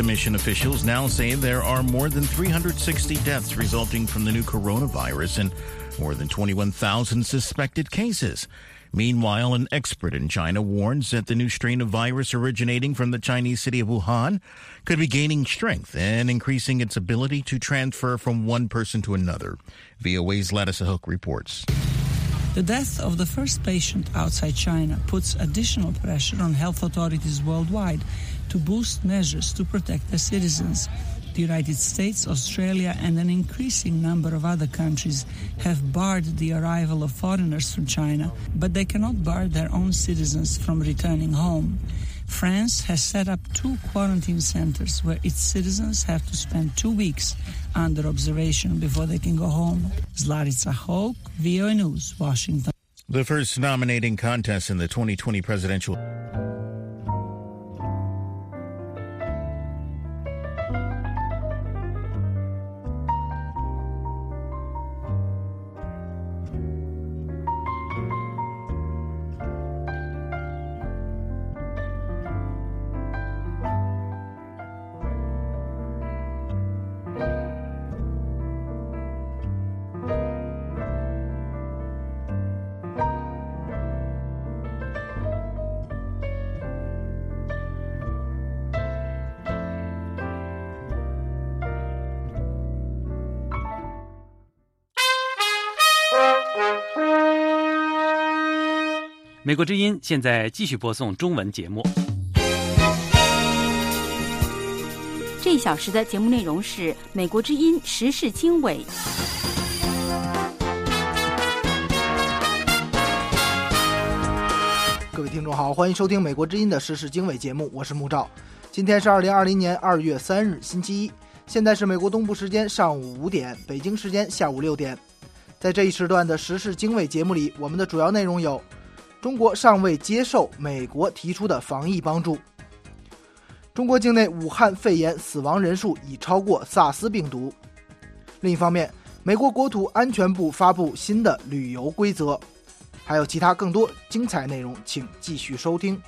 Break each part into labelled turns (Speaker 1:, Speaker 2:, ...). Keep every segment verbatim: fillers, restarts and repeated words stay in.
Speaker 1: Commission officials now say there are more than three hundred sixty deaths resulting from the new coronavirus and more than twenty-one thousand suspected cases. Meanwhile, an expert in China warns that the new strain of virus originating from the Chinese city of Wuhan could be gaining strength and increasing its ability to transfer from one person to another. V O A's Latissa Hook reports.
Speaker 2: The death of the first patient outside China puts additional pressure on health authorities worldwide to boost measures to protect their citizens. The United States, Australia, and an increasing number of other countries have barred the arrival of foreigners from China, but they cannot bar their own citizens from returning home. France has set up two quarantine centers where its citizens have to spend two weeks under observation before they can go home. Latissa Hook, V O A News, Washington.
Speaker 1: The first nominating contest in the twenty twenty presidential
Speaker 3: 美国之音现在继续播送中文节目。
Speaker 4: 这一小时的节目内容是美国之音时事经纬。
Speaker 5: 各位听众好，欢迎收听美国之音的时事经纬节目，我是穆照。今天是二零二零年二月三日星期一，现在是美国东部时间上午五点，北京时间下午六点。在这一时段的时事经纬节目里，我们的主要内容有：中国尚未接受美国提出的防疫帮助；中国境内武汉肺炎死亡人数已超过萨斯病毒；另一方面，美国国土安全部发布新的旅游规则，还有其他更多精彩内容，请继续收听。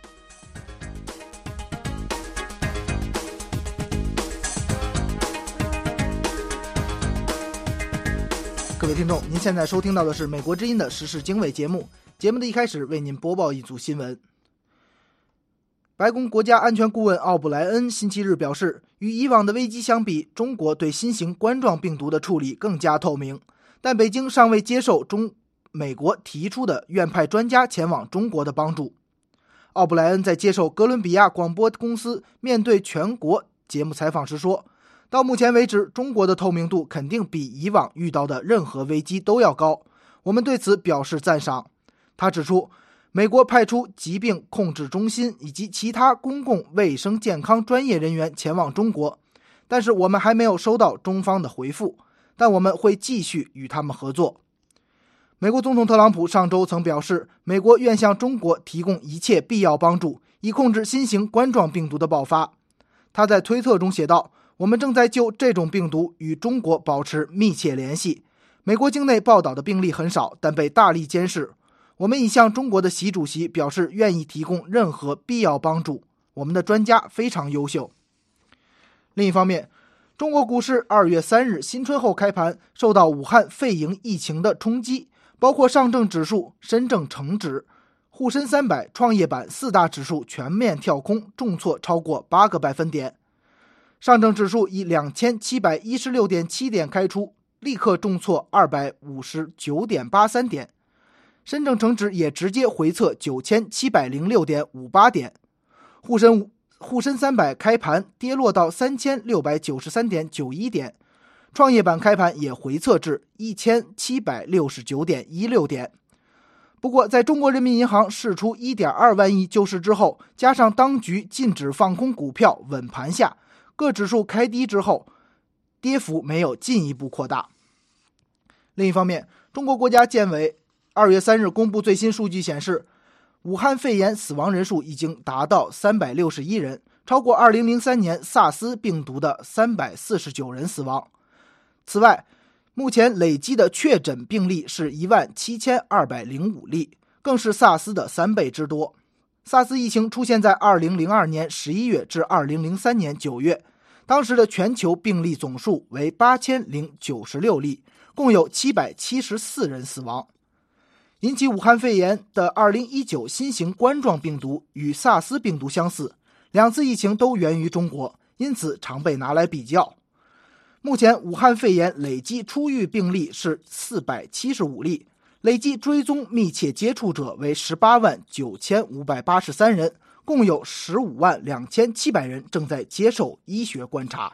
Speaker 5: 各位听众，您现在收听到的是美国之音的时事经纬节目。节目的一开始为您播报一组新闻。白宫国家安全顾问奥布莱恩星期日表示，与以往的危机相比，中国对新型冠状病毒的处理更加透明，但北京尚未接受中美国提出的愿派专家前往中国的帮助。奥布莱恩在接受哥伦比亚广播公司面对全国节目采访时说，到目前为止，中国的透明度肯定比以往遇到的任何危机都要高，我们对此表示赞赏。他指出，美国派出疾病控制中心以及其他公共卫生健康专业人员前往中国，但是我们还没有收到中方的回复，但我们会继续与他们合作。美国总统特朗普上周曾表示，美国愿向中国提供一切必要帮助，以控制新型冠状病毒的爆发。他在推特中写道，我们正在就这种病毒与中国保持密切联系，美国境内报道的病例很少，但被大力监视。我们已向中国的习主席表示愿意提供任何必要帮助，我们的专家非常优秀。另一方面，中国股市二月三日新春后开盘受到武汉肺炎疫情的冲击，包括上证指数、深证成指、沪深三百、创业板四大指数全面跳空，重挫超过八个百分点。上证指数以两千七百一十六点七点开出，立刻重挫二百五十九点八三点。深证成指也直接回测九千七百零六点五八点，沪深沪深三百开盘跌落到三千六百九十三点九一点，创业板开盘也回测至一千七百六十九点一六点。不过，在中国人民银行释出 一点二万亿救市之后，加上当局禁止放空股票稳盘下，各指数开低之后，跌幅没有进一步扩大。另一方面，中国国家建委二月三日公布最新数据显示，武汉肺炎死亡人数已经达到三百六十一人，超过二零零三年萨斯病毒的三百四十九人死亡。此外，目前累计的确诊病例是一万七千二百零五例，更是萨斯的三倍之多。 SARS 疫情出现在二零零二年十一月至二零零三年九月，当时的全球病例总数为八千零九十六例，共有七百七十四人死亡。引起武汉肺炎的二零一九新型冠状病毒与 SARS 病毒相似，两次疫情都源于中国，因此常被拿来比较。目前武汉肺炎累计出狱病例是四百七十五例，累计追踪密切接触者为十八万九千五百八十三人，共有十五万两千七百人正在接受医学观察。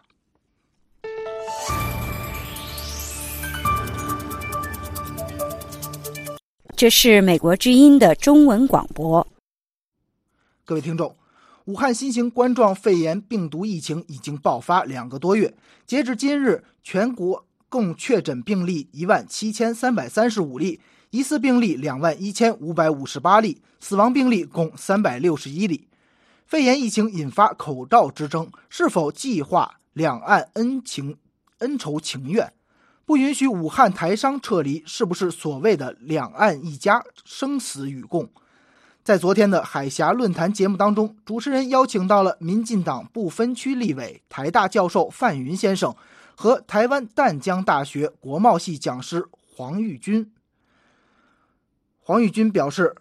Speaker 4: 这是美国之音的中文广播。
Speaker 5: 各位听众，武汉新型冠状肺炎病毒疫情已经爆发两个多月，截至今日，全国共确诊病例一万七千三百三十五例，疑似病例两万一千五百五十八例，死亡病例共三百六十一例。肺炎疫情引发口罩之争，是否计划两岸恩情恩仇情怨？不允许武汉台商撤离，是不是所谓的两岸一家生死与共？在昨天的海峡论坛节目当中，主持人邀请到了民进党不分区立委、台大教授范云先生和台湾淡江大学国贸系讲师黄玉军。黄玉军表示，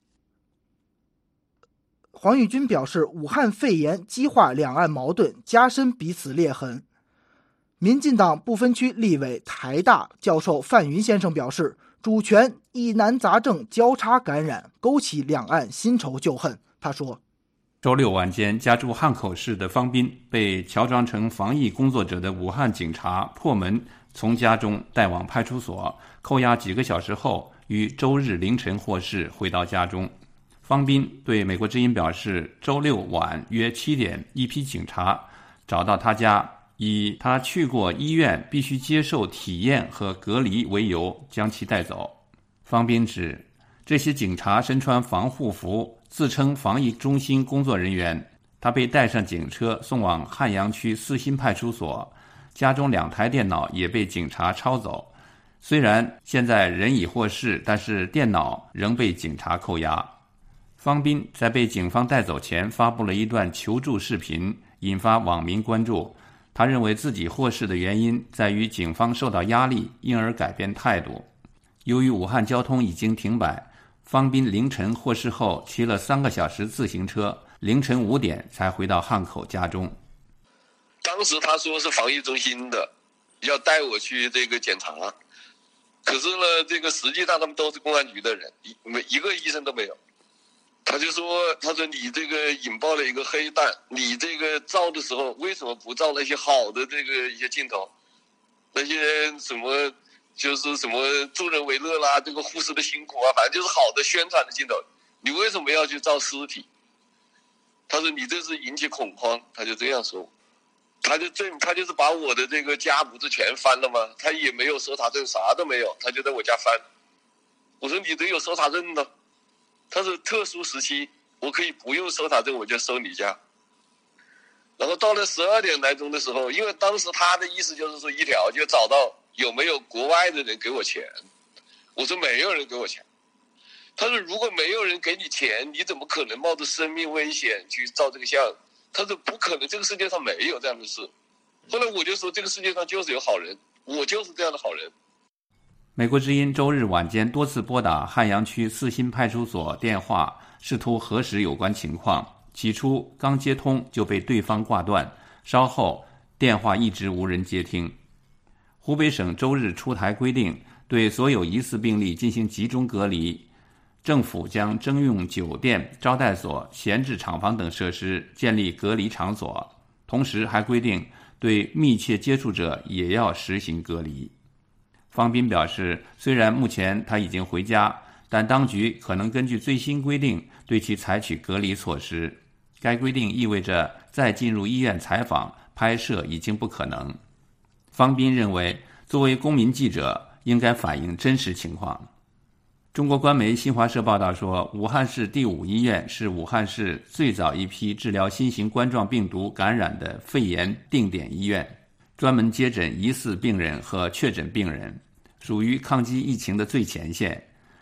Speaker 5: 黄玉军表示，武汉肺炎激化两岸矛盾，加深彼此裂痕。民进党不分区立委、台大教授范云先生表示，主权疑难杂症交叉感染，勾起两岸新仇旧恨。他说，
Speaker 6: 周六晚间，家住汉口市的方斌被乔装成防疫工作者的武汉警察破门，从家中带往派出所，扣押几个小时后，于周日凌晨获释，回到家中。方斌对美国之音表示，周六晚约七点，一批警察找到他家，以他去过医院必须接受体验和隔离为由，将其带走。方斌指，这些警察身穿防护服，自称防疫中心工作人员。他被带上警车送往汉阳区四新派出所，家中两台电脑也被警察抄走。虽然现在人已获释，但是电脑仍被警察扣押。方斌在被警方带走前发布了一段求助视频，引发网民关注。他认为自己获释的原因在于警方受到压力，因而改变态度。由于武汉交通已经停摆，方斌凌晨获释后骑了三个小时自行车，凌晨五点才回到汉口家中。
Speaker 7: 当时他说是防疫中心的，要带我去这个检查，可是呢，这个实际上他们都是公安局的人，一一个医生都没有。他就说，他说你这个引爆了一个黑弹，你这个照的时候为什么不照那些好的这个一些镜头，那些什么就是什么助人为乐啦，这个护士的辛苦啊，反正就是好的宣传的镜头，你为什么要去照尸体？他说你这是引起恐慌，他就这样说。他就这他就是把我的这个家不是全翻了吗？他也没有搜查证，啥都没有，他就在我家翻。我说你得有搜查证的。他说特殊时期我可以不用搜查证我就搜你家。然后到了十二点来钟的时候，因为当时他的意思就是说一条，就找到有没有国外的人给我钱。我说没有人给我钱。他说如果没有人给你钱，你怎么可能冒着生命危险去照这个相？他说不可能，这个世界上没有这样的事。后来我就说这个世界上就是有好人，我就是这样的好人。
Speaker 6: 美国之音周日晚间多次拨打汉阳区四新派出所电话，试图核实有关情况。起初刚接通就被对方挂断，稍后电话一直无人接听。湖北省周日出台规定，对所有疑似病例进行集中隔离。政府将征用酒店、招待所、闲置厂房等设施建立隔离场所，同时还规定对密切接触者也要实行隔离。方斌表示，虽然目前他已经回家，但当局可能根据最新规定对其采取隔离措施。该规定意味着再进入医院采访、拍摄已经不可能。方斌认为，作为公民记者，应该反映真实情况。中国官媒新华社报道说，武汉市第五医院是武汉市最早一批治疗新型冠状病毒感染的肺炎定点医院，专门接诊疑似病人和确诊病人，属于抗击疫情的最前线。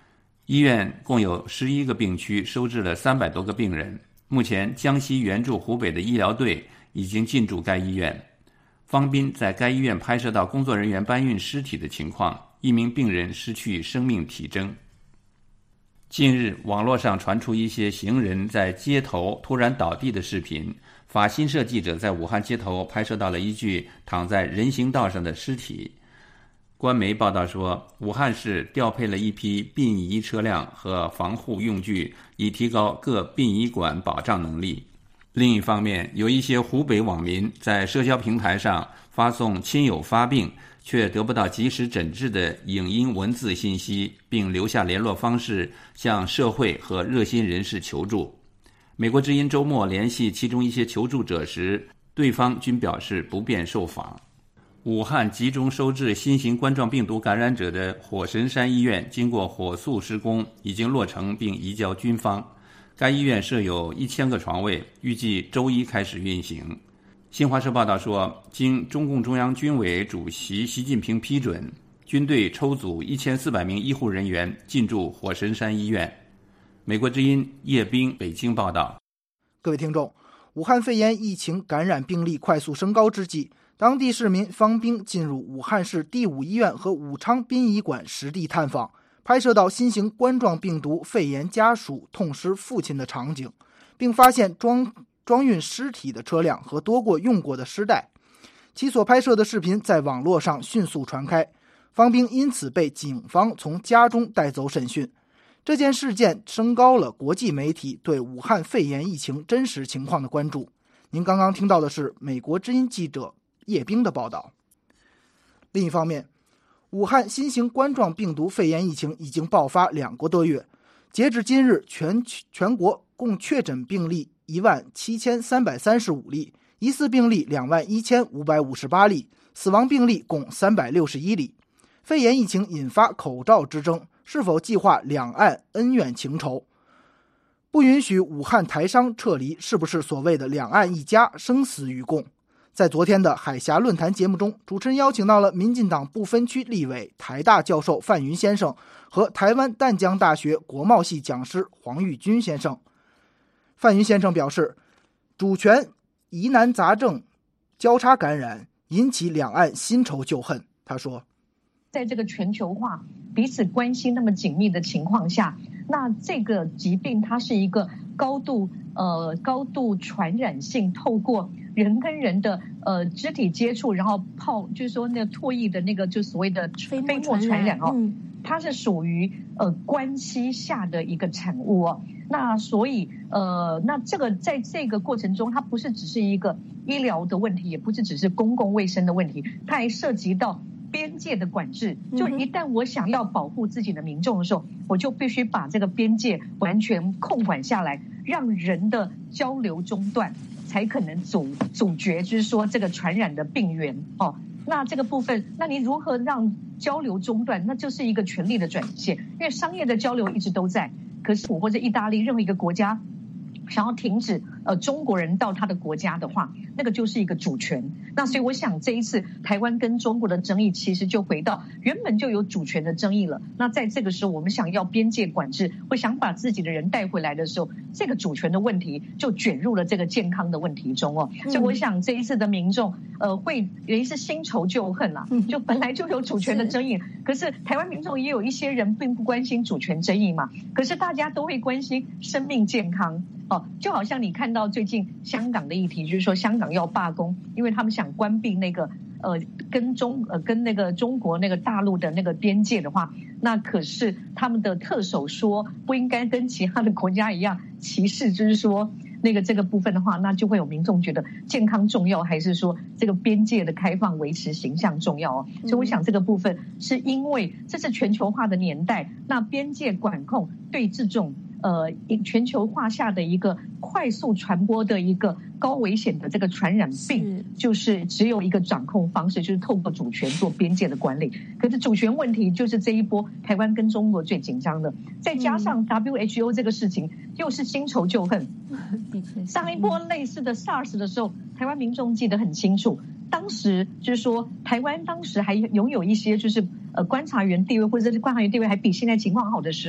Speaker 6: 医院共有十一个病区，收治了三百多个病人。目前，江西援助湖北的医疗队已经进驻该医院。方斌在该医院拍摄到工作人员搬运尸体的情况，一名病人失去生命体征。近日，网络上传出一些行人在街头突然倒地的视频。法新社记者在武汉街头拍摄到了一具躺在人行道上的尸体。官媒报道说，武汉市调配了一批殡仪车辆和防护用具，以提高各殡仪馆保障能力。另一方面，有一些湖北网民在社交平台上发送亲友发病却得不到及时诊治的影音文字信息，并留下联络方式向社会和热心人士求助。美国之音周末联系其中一些求助者时，对方均表示不便受访。武汉集中收治新型冠状病毒感染者的火神山医院经过火速施工，已经落成并移交军方。该医院设有一千个床位，预计周一开始运行。新华社报道说，经中共中央军委主席习近平批准，军队抽组一千四百名医护人员进驻火神山医院。美国之音叶冰北京报道。
Speaker 5: 各位听众，武汉肺炎疫情感染病例快速升高之际，当地市民方兵进入武汉市第五医院和武昌殡仪馆实地探访，拍摄到新型冠状病毒肺炎家属痛失父亲的场景，并发现装装运尸体的车辆和多过用过的尸袋。其所拍摄的视频在网络上迅速传开，方兵因此被警方从家中带走审讯。这件事件升高了国际媒体对武汉肺炎疫情真实情况的关注。您刚刚听到的是美国之音记者叶冰的报道。另一方面，武汉新型冠状病毒肺炎疫情已经爆发两个多月，截至今日，全全国共确诊病例一万七千三百三十五例，疑似病例两万一千五百五十八例，死亡病例共三百六十一例。肺炎疫情引发口罩之争，是否计划两岸恩怨情仇？不允许武汉台商撤离，是不是所谓的两岸一家，生死与共？在昨天的海峡论坛节目中，主持人邀请到了民进党不分区立委、台大教授范云先生和台湾淡江大学国贸系讲师黄玉军先生。范云先生表示，主权疑难杂症交叉感染，引起两岸新仇旧恨。他说，
Speaker 8: 在这个全球化彼此关系那么紧密的情况下，那这个疾病它是一个高度呃高度传染性，透过人跟人的呃肢体接触，然后泡就是说那个唾液的那个就所谓的飞沫传染哦，嗯、它是属于呃关系下的一个产物哦。那所以呃那这个在这个过程中，它不是只是一个医疗的问题，也不是只是公共卫生的问题，它还涉及到边界的管制。就一旦我想要保护自己的民众的时候，我就必须把这个边界完全控管下来，让人的交流中断，才可能阻阻绝就是说这个传染的病源哦。那这个部分，那你如何让交流中断？那就是一个权力的转线，因为商业的交流一直都在，可是我或者意大利任何一个国家想要停止呃中国人到他的国家的话，那个就是一个主权。那所以我想这一次台湾跟中国的争议其实就回到原本就有主权的争议了。那在这个时候我们想要边界管制，或想把自己的人带回来的时候，这个主权的问题就卷入了这个健康的问题中哦。所以我想这一次的民众呃会原因是新仇旧恨啦，就本来就有主权的争议，可是台湾民众也有一些人并不关心主权争议嘛，可是大家都会关心生命健康哦。就好像你看到最近香港的议题，就是说香港要罢工，因为他们想关闭那个呃跟中呃跟那个中国那个大陆的那个边界的话，那可是他们的特首说不应该跟其他的国家一样歧视，就是说那个这个部分的话，那就会有民众觉得健康重要，还是说这个边界的开放维持形象重要哦？所以我想这个部分是因为这是全球化的年代，那边界管控对这种呃全球化下的一个快速传播的一个高危险的这个传染病，就是只有一个掌控方式，就是透过主权做边界的管理。可是主权问题就是这一波台湾跟中国最紧张的，再加上 W H O 这个事情又是新仇旧恨。上一波类似的 SARS 的时候，台湾民众记得很清楚，当时就是说台湾当时还拥有一些就是呃观察员地位，或者是观察员地位还比现在情况好的时候，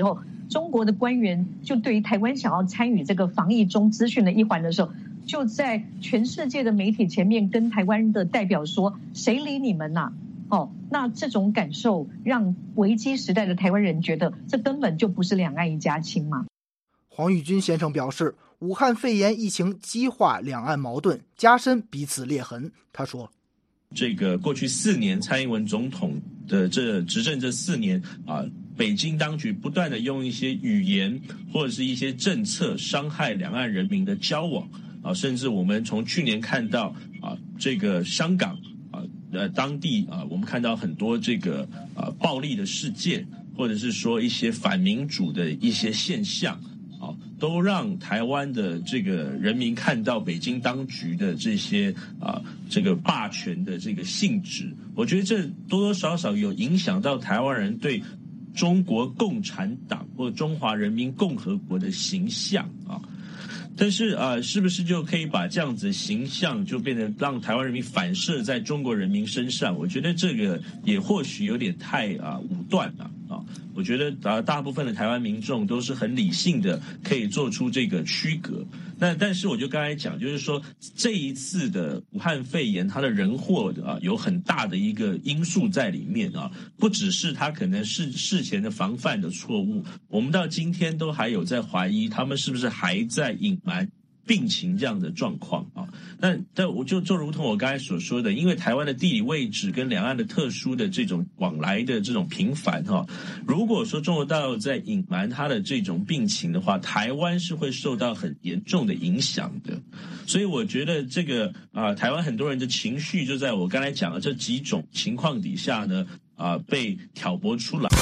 Speaker 8: 中国的官员就对于台湾想要参与这个防疫中资讯的一环的时候，就在全世界的媒体前面跟台湾的代表说：“谁理你们呐、啊？”哦，那这种感受让危机时代的台湾人觉得，这根本就不是两岸一家亲嘛。
Speaker 5: 黄玉军先生表示，武汉肺炎疫情激化两岸矛盾，加深彼此裂痕。他说：“
Speaker 9: 这个过去四年，蔡英文总统的这执政这四年啊，北京当局不断的用一些语言或者是一些政策伤害两岸人民的交往啊，甚至我们从去年看到啊，这个香港。”呃，当地啊，我们看到很多这个呃暴力的事件，或者是说一些反民主的一些现象，啊，都让台湾的这个人民看到北京当局的这些啊这个霸权的这个性质。我觉得这多多少少有影响到台湾人对中国共产党或中华人民共和国的形象啊。但是啊、呃，是不是就可以把这样子的形象就变成让台湾人民反射在中国人民身上？我觉得这个也或许有点太啊武断了啊。我觉得啊，大部分的台湾民众都是很理性的，可以做出这个区隔。那但是我就刚才讲，就是说这一次的武汉肺炎，它的人祸啊有很大的一个因素在里面啊，不只是它可能是事前的防范的错误，我们到今天都还有在怀疑他们是不是还在隐瞒病情这样的状况啊。那但我就就如同我刚才所说的，因为台湾的地理位置跟两岸的特殊的这种往来的这种频繁哈、啊，如果说中国大陆在隐瞒它的这种病情的话，台湾是会受到很严重的影响的。所以我觉得这个啊、呃，台湾很多人的情绪就在我刚才讲的这几种情况底下呢啊、呃，被挑拨出来。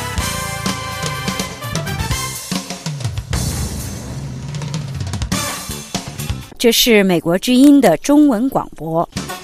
Speaker 4: 这是美国之音的中文广播。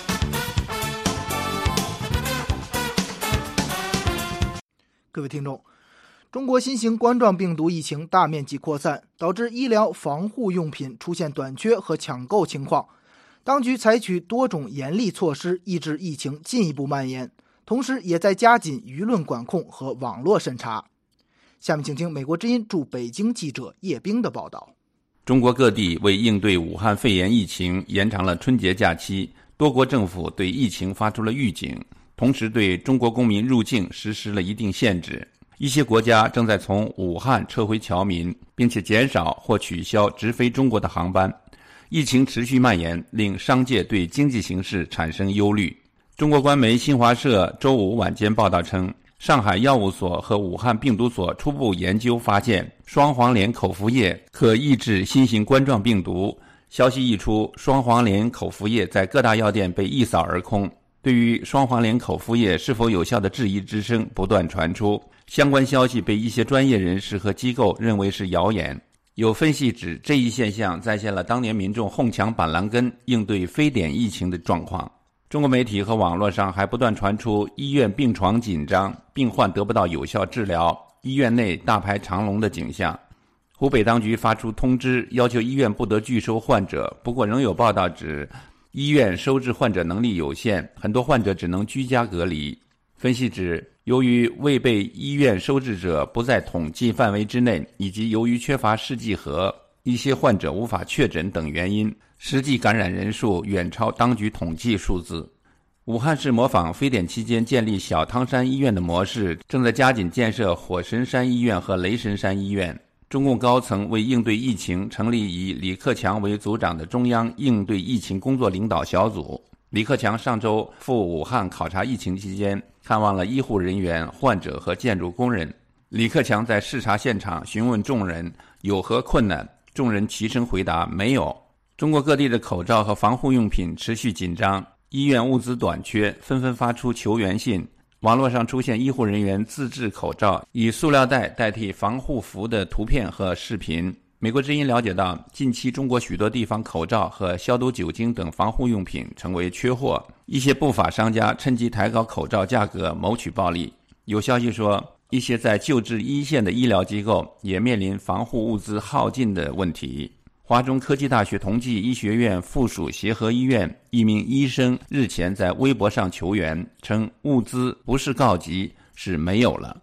Speaker 5: 各位听众，中国新型冠状病毒疫情大面积扩散，导致医疗防护用品出现短缺和抢购情况。当局采取多种严厉措施，抑制疫情进一步蔓延，同时也在加紧舆论管控和网络审查。下面请听美国之音驻北京记者叶冰的报道。
Speaker 6: 中国各地为应对武汉肺炎疫情延长了春节假期，多国政府对疫情发出了预警，同时对中国公民入境实施了一定限制。一些国家正在从武汉撤回侨民，并且减少或取消直飞中国的航班。疫情持续蔓延，令商界对经济形势产生忧虑。中国官媒新华社周五晚间报道称，上海药物所和武汉病毒所初步研究发现，双黄连口服液可抑制新型冠状病毒。消息一出，双黄连口服液在各大药店被一扫而空。对于双黄连口服液是否有效的质疑之声不断传出，相关消息被一些专业人士和机构认为是谣言。有分析指，这一现象再现了当年民众哄抢板蓝根应对非典疫情的状况。中国媒体和网络上还不断传出医院病床紧张、病患得不到有效治疗、医院内大排长龙的景象。湖北当局发出通知，要求医院不得拒收患者，不过仍有报道指医院收治患者能力有限，很多患者只能居家隔离。分析指，由于未被医院收治者不在统计范围之内，以及由于缺乏试剂盒，一些患者无法确诊等原因，实际感染人数远超当局统计数字。武汉市模仿非典期间建立小汤山医院的模式，正在加紧建设火神山医院和雷神山医院。中共高层为应对疫情，成立以李克强为组长的中央应对疫情工作领导小组。李克强上周赴武汉考察疫情期间，看望了医护人员、患者和建筑工人。李克强在视察现场询问众人有何困难，众人齐声回答没有。中国各地的口罩和防护用品持续紧张，医院物资短缺，纷纷发出求援信。网络上出现医护人员自制口罩，以塑料袋代替防护服的图片和视频。美国之音了解到，近期中国许多地方口罩和消毒酒精等防护用品成为缺货，一些不法商家趁机抬高口罩价格谋取暴利。有消息说，一些在救治一线的医疗机构也面临防护物资耗尽的问题。华中科技大学同济医学院附属协和医院一名医生日前在微博上求援，称物资不是告急，是没有了。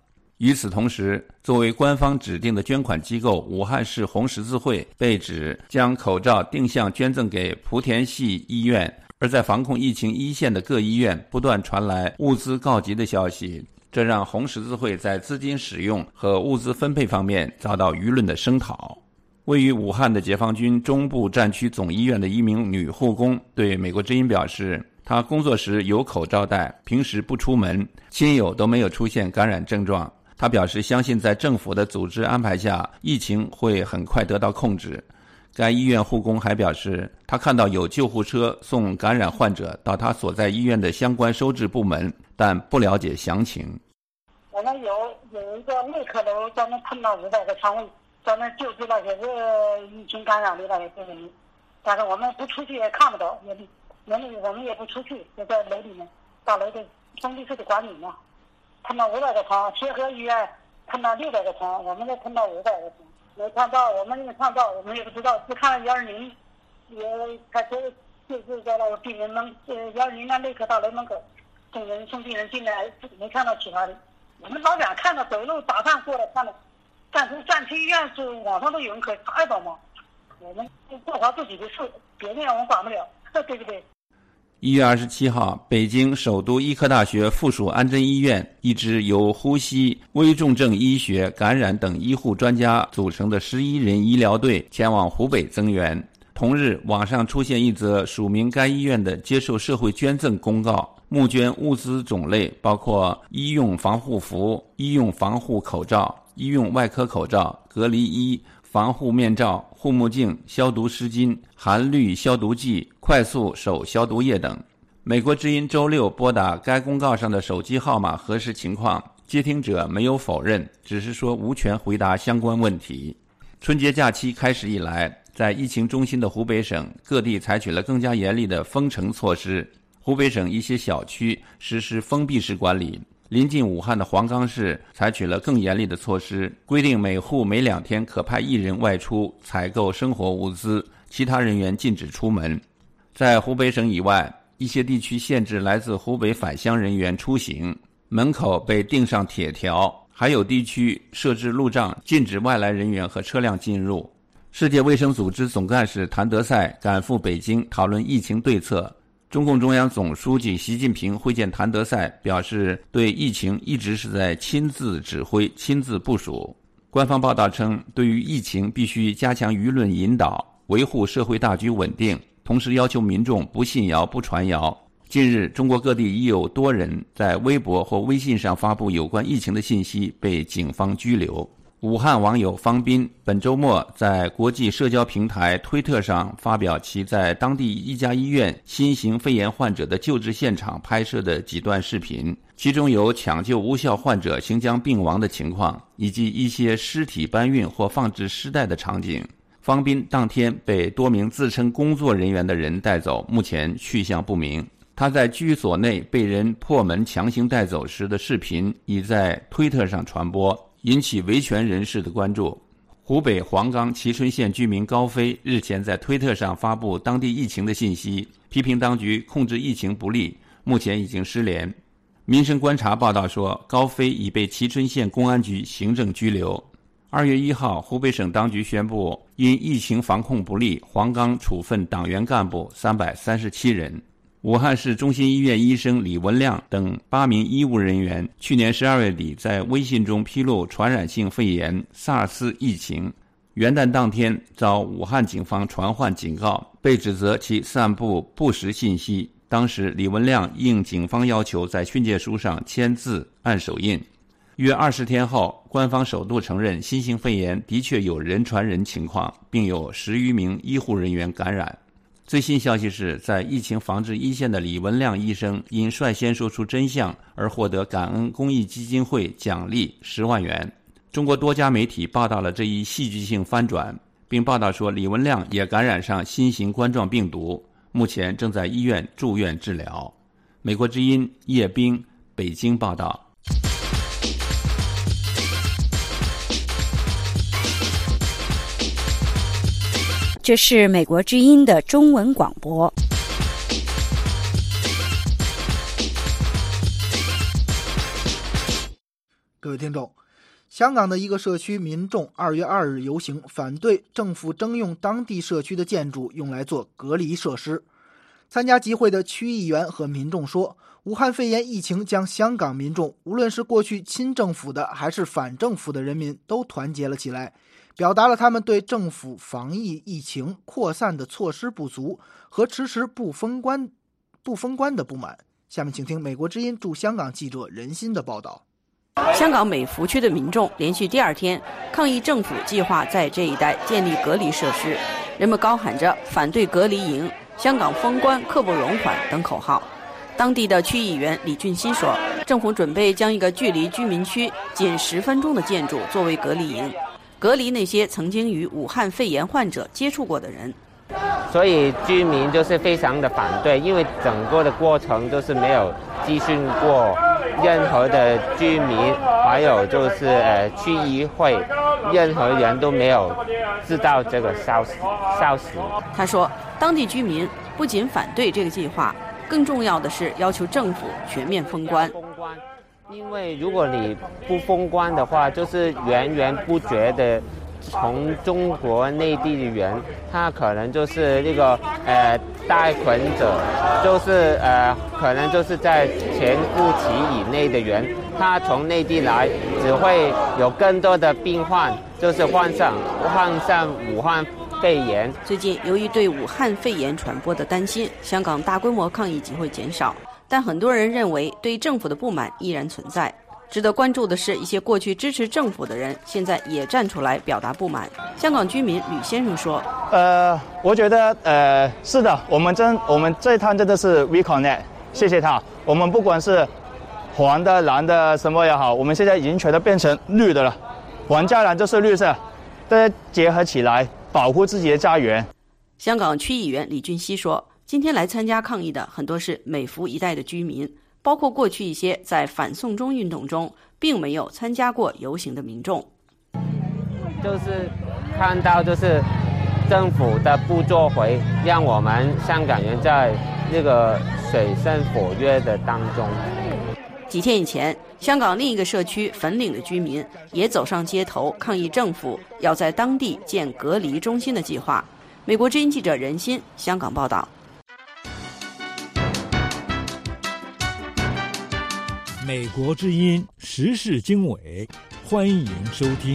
Speaker 6: 与此同时，作为官方指定的捐款机构武汉市红十字会被指将口罩定向捐赠给莆田系医院，而在防控疫情一线的各医院不断传来物资告急的消息，这让红十字会在资金使用和物资分配方面遭到舆论的声讨。位于武汉的解放军中部战区总医院的一名女护工对美国之音表示，她工作时有口罩戴，平时不出门，亲友都没有出现感染症状。她表示相信在政府的组织安排下，疫情会很快得到控制。该医院护工还表示，她看到有救护车送感染患者到她所在医院的相关收治部门，但不了解详情。
Speaker 10: 我们有有一个内科楼专门碰到五百个床位，专门救治那些是疫情感染的那些病人，但是我们不出去也看不到，也也我们也不出去，就在楼里面，大楼的封闭式的管理嘛。碰到五百个床，协和医院碰到六百个床，我们这碰到五百个床，没看到，我们没看到，我们也不知道，只看了幺二零，也开始就是在那个病人门，呃幺二零的内科大楼门口，送人送病人进来，没看到其他的。我们老远看到走路打探过来看到，但是战区医院是网上都有人可以查到嘛，我们做好自己的事，别人我们管不了，对不对？
Speaker 6: 一月二十七号，北京首都医科大学附属安贞医院一支由呼吸、危重症医学、感染等医护专家组成的十一人医疗队前往湖北增援。同日，网上出现一则署名该医院的接受社会捐赠公告，募捐物资种类包括医用防护服、医用防护口罩、医用外科口罩、隔离衣、防护面罩、护目镜、消毒湿巾、含氯消毒剂、快速手消毒液等。美国之音周六拨打该公告上的手机号码核实情况，接听者没有否认，只是说无权回答相关问题。春节假期开始以来，在疫情中心的湖北省各地采取了更加严厉的封城措施。湖北省一些小区实施封闭式管理，临近武汉的黄冈市采取了更严厉的措施，规定每户每两天可派一人外出采购生活物资，其他人员禁止出门。在湖北省以外，一些地区限制来自湖北返乡人员出行，门口被钉上铁条，还有地区设置路障，禁止外来人员和车辆进入。世界卫生组织总干事谭德赛赶赴北京讨论疫情对策。中共中央总书记习近平会见谭德赛，表示对疫情一直是在亲自指挥、亲自部署。官方报道称，对于疫情必须加强舆论引导，维护社会大局稳定，同时要求民众不信谣、不传谣。近日，中国各地已有多人在微博或微信上发布有关疫情的信息，被警方拘留。武汉网友方斌本周末在国际社交平台推特上发表其在当地一家医院新型肺炎患者的救治现场拍摄的几段视频，其中有抢救无效患者行将病亡的情况，以及一些尸体搬运或放置尸袋的场景。方斌当天被多名自称工作人员的人带走，目前去向不明。他在居所内被人破门强行带走时的视频已在推特上传播，引起维权人士的关注。湖北黄冈蕲春县居民高飞日前在推特上发布当地疫情的信息，批评当局控制疫情不力，目前已经失联。民生观察报道说，高飞已被蕲春县公安局行政拘留。二月一号，湖北省当局宣布，因疫情防控不力，黄冈处分党员干部三百三十七人。武汉市中心医院医生李文亮等八名医务人员去年十二月底在微信中披露传染性肺炎 SARS 疫情，元旦当天遭武汉警方传唤警告，被指责其散布不实信息。当时李文亮应警方要求在训诫书上签字按手印。约二十天后，官方首度承认新型肺炎的确有人传人情况，并有十余名医护人员感染。最新消息是，在疫情防治一线的李文亮医生因率先说出真相而获得感恩公益基金会奖励十万元。中国多家媒体报道了这一戏剧性翻转，并报道说李文亮也感染上新型冠状病毒，目前正在医院住院治疗。美国之音叶冰北京报道。
Speaker 4: 这是美国之音的中文广播。
Speaker 5: 各位听众， 香港的一个社区民众二月二日游行，反对政府征用当地社区的建筑用来做隔离设施。参加集会的区议员和民众说，武汉肺炎疫情将香港民众，无论是过去亲政府的还是反政府的人民，都团结了起来，表达了他们对政府防疫疫情扩散的措施不足和迟迟不封关不封关的不满。下面请听美国之音驻香港记者任鑫的报道。
Speaker 11: 香港美孚区的民众连续第二天抗议政府计划在这一带建立隔离设施，人们高喊着反对隔离营、香港封关刻不容缓等口号。当地的区议员李俊熙说，政府准备将一个距离居民区仅十分钟的建筑作为隔离营，隔离那些曾经与武汉肺炎患者接触过的人。
Speaker 12: 所以居民就是非常的反对，因为整个的过程都是没有咨询过任何的居民，还有就是呃区议会，任何人都没有知道这个消息消息。
Speaker 11: 他说，当地居民不仅反对这个计划，更重要的是要求政府全面封关。
Speaker 12: 因为如果你不封关的话，就是源源不绝的从中国内地的人，他可能就是那个呃带菌者，就是呃可能就是在潜伏期以内的人，他从内地来，只会有更多的病患，就是患上患上武汉肺炎。
Speaker 11: 最近由于对武汉肺炎传播的担心，香港大规模抗议集会减少，但很多人认为对政府的不满依然存在。值得关注的是，一些过去支持政府的人现在也站出来表达不满。香港居民吕先生说，
Speaker 13: 呃我觉得呃是的，我们真我们这一趟真的是 reconnect， 谢谢他。我们不管是黄的蓝的什么也好，我们现在已经全都变成绿的了，黄加蓝就是绿色，大家结合起来保护自己的家园。
Speaker 11: 香港区议员李俊熙说，今天来参加抗议的很多是美孚一带的居民，包括过去一些在反送中运动中并没有参加过游行的民众。
Speaker 12: 就是看到就是政府的不作为，让我们香港人在那个水深火热的当中。
Speaker 11: 几天以前，香港另一个社区粉岭的居民也走上街头抗议政府要在当地建隔离中心的计划。美国之音记者任鑫香港报道。
Speaker 14: 美国之音时事经纬，欢迎收听。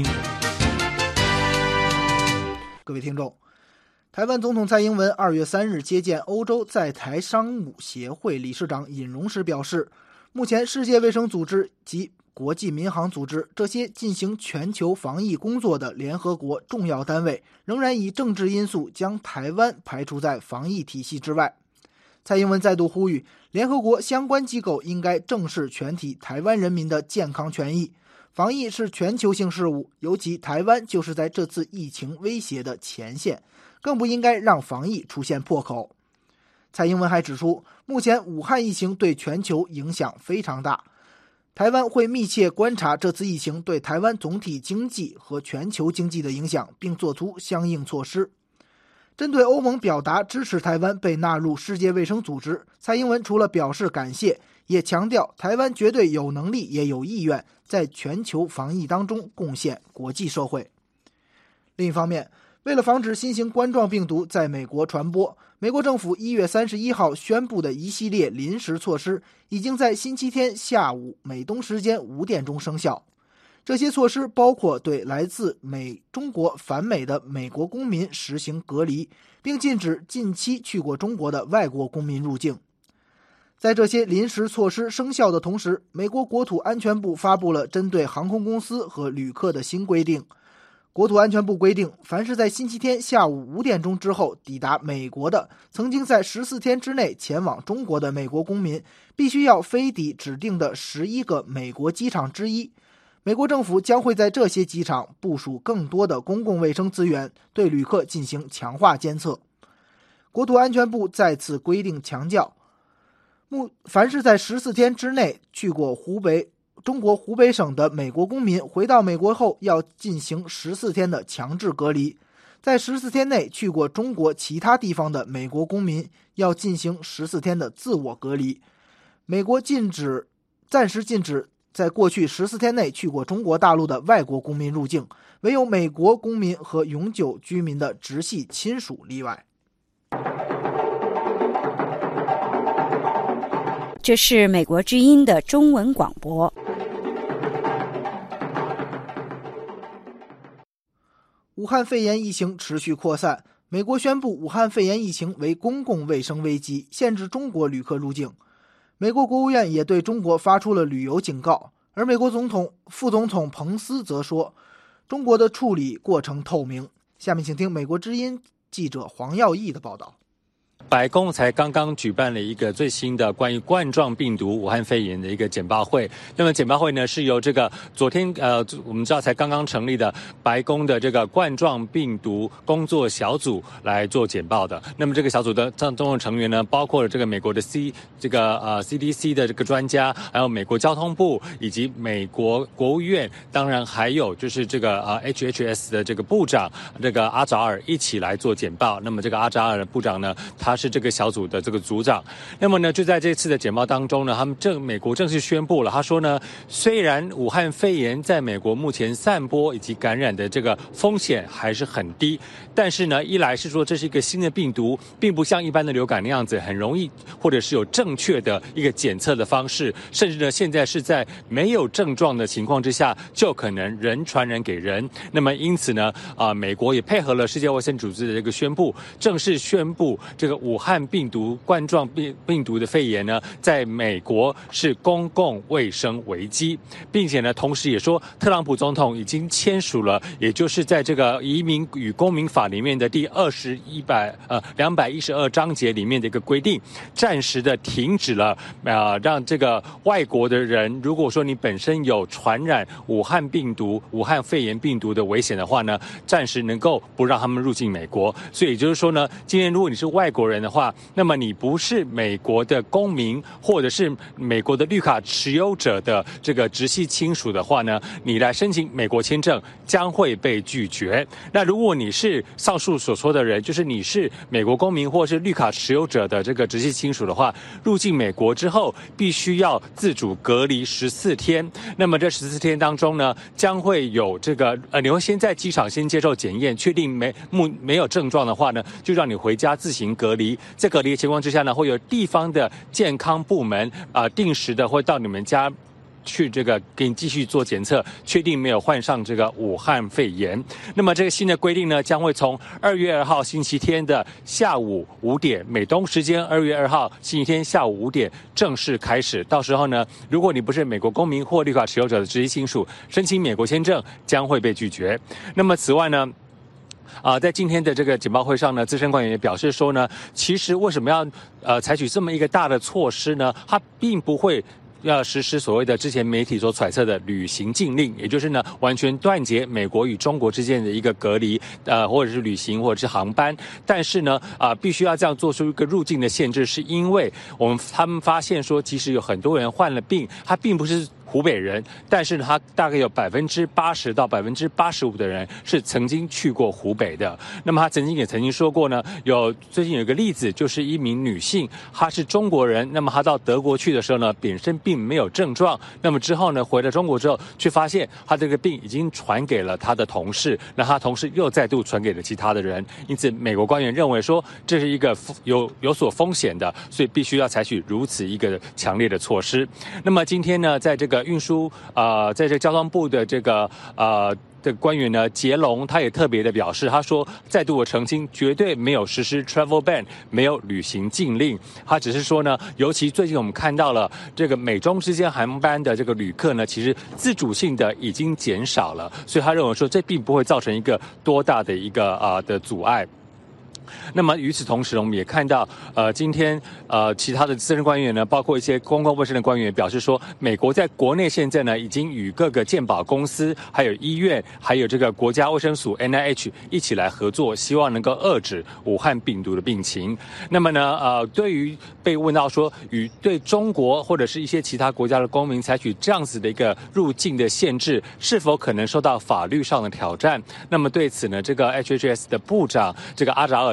Speaker 5: 各位听众，台湾总统蔡英文二月三日接见欧洲在台商务协会理事长尹荣时表示，目前世界卫生组织及国际民航组织这些进行全球防疫工作的联合国重要单位仍然以政治因素将台湾排除在防疫体系之外。蔡英文再度呼吁，联合国相关机构应该正视全体台湾人民的健康权益。防疫是全球性事务，尤其台湾就是在这次疫情威胁的前线，更不应该让防疫出现破口。蔡英文还指出，目前武汉疫情对全球影响非常大，台湾会密切观察这次疫情对台湾总体经济和全球经济的影响，并做出相应措施。针对欧盟表达支持台湾被纳入世界卫生组织，蔡英文除了表示感谢，也强调台湾绝对有能力也有意愿在全球防疫当中贡献国际社会。另一方面，为了防止新型冠状病毒在美国传播，美国政府一月三十一号宣布的一系列临时措施已经在星期天下午美东时间五点钟生效。这些措施包括对来自美中国返美的美国公民实行隔离，并禁止近期去过中国的外国公民入境。在这些临时措施生效的同时，美国国土安全部发布了针对航空公司和旅客的新规定。国土安全部规定，凡是在星期天下午五点钟之后抵达美国的，曾经在十四天之内前往中国的美国公民，必须要飞抵指定的十一个美国机场之一。美国政府将会在这些机场部署更多的公共卫生资源，对旅客进行强化监测。国土安全部在此规定强调，凡是在十四天之内去过湖北中国湖北省的美国公民，回到美国后要进行十四天的强制隔离；在十四天内去过中国其他地方的美国公民要进行十四天的自我隔离。美国禁止暂时禁止在过去十四天内去过中国大陆的外国公民入境，唯有美国公民和永久居民的直系亲属例外。
Speaker 15: 这是美国之音的中文广播。
Speaker 5: 武汉肺炎疫情持续扩散，美国宣布武汉肺炎疫情为公共卫生危机，限制中国旅客入境。美国国务院也对中国发出了旅游警告，而美国总统、副总统彭斯则说，中国的处理过程透明。下面请听美国之音记者黄耀义的报道。
Speaker 16: 白宫才刚刚举办了一个最新的关于冠状病毒武汉肺炎的一个简报会。那么简报会呢是由这个昨天呃我们知道才刚刚成立的白宫的这个冠状病毒工作小组来做简报的。那么这个小组的当中的成员呢，包括了这个美国的 C 这个呃 C D C 的这个专家，还有美国交通部以及美国国务院，当然还有就是这个呃 H H S 的这个部长这个阿扎尔一起来做简报。那么这个阿扎尔的部长呢，他是这个小组的这个组长。那么呢，就在这次的简报当中呢，他们正美国正式宣布了，他说呢，虽然武汉肺炎在美国目前散播以及感染的这个风险还是很低，但是呢，一来是说这是一个新的病毒，并不像一般的流感那样子很容易，或者是有正确的一个检测的方式，甚至呢，现在是在没有症状的情况之下，就可能人传染给人。那么因此呢，啊、呃，美国也配合了世界卫生组织的这个宣布，正式宣布这个武汉病毒冠状病病毒的肺炎呢，在美国是公共卫生危机，并且呢，同时也说，特朗普总统已经签署了，也就是在这个移民与公民法里面的第二十一百呃两百一十二章节里面的一个规定，暂时的停止了呃让这个外国的人，如果说你本身有传染武汉病毒、武汉肺炎病毒的危险的话呢，暂时能够不让他们入境美国。所以也就是说呢，今天如果你是外国人的话，那么你不是美国的公民，或者是美国的绿卡持有者的这个直系亲属的话呢，你来申请美国签证将会被拒绝。那如果你是上述所说的人，就是你是美国公民或是绿卡持有者的这个直系亲属的话，入境美国之后必须要自主隔离十四天。那么这十四天当中呢，将会有这个呃，你会先在机场先接受检验，确定没没没有症状的话呢，就让你回家自行隔离。在隔离的情况之下呢，会有地方的健康部门啊、呃，定时的会到你们家去这个给你继续做检测，确定没有患上这个武汉肺炎。那么这个新的规定呢，将会从二月二号星期天的下午五点，美东时间二月二号星期天下午五点正式开始。到时候呢，如果你不是美国公民或绿卡持有者的直系亲属，申请美国签证将会被拒绝。那么此外呢，啊、呃，在今天的这个简报会上呢，资深官员也表示说呢，其实为什么要呃采取这么一个大的措施呢？它并不会要实施所谓的之前媒体所揣测的旅行禁令，也就是呢完全断绝美国与中国之间的一个隔离，呃或者是旅行或者是航班。但是呢啊、呃、必须要这样做出一个入境的限制，是因为我们他们发现说，其实有很多人患了病，他并不是湖北人，但是呢，他大概有百分之八十到百分之八十五的人是曾经去过湖北的。那么他曾经也曾经说过呢，有最近有一个例子，就是一名女性，她是中国人，那么她到德国去的时候呢，本身并没有症状，那么之后呢，回了中国之后，却发现她这个病已经传给了她的同事，那她同事又再度传给了其他的人，因此美国官员认为说，这是一个有有所风险的，所以必须要采取如此一个强烈的措施。那么今天呢，在这个运输啊、呃，在这交通部的这个呃的官员呢，杰龙他也特别的表示，他说再度的澄清，绝对没有实施 travel ban， 没有旅行禁令。他只是说呢，尤其最近我们看到了这个美中之间航班的这个旅客呢，其实自主性的已经减少了，所以他认为说这并不会造成一个多大的一个啊、呃、的阻碍。那么与此同时，我们也看到，呃，今天呃，其他的资深官员呢，包括一些公共卫生的官员表示说，美国在国内现在呢，已经与各个健保公司、还有医院、还有这个国家卫生署 N I H 一起来合作，希望能够遏制武汉病毒的病情。那么呢，呃，对于被问到说，与对中国或者是一些其他国家的公民采取这样子的一个入境的限制，是否可能受到法律上的挑战？那么对此呢，这个 H H S 的部长这个阿扎尔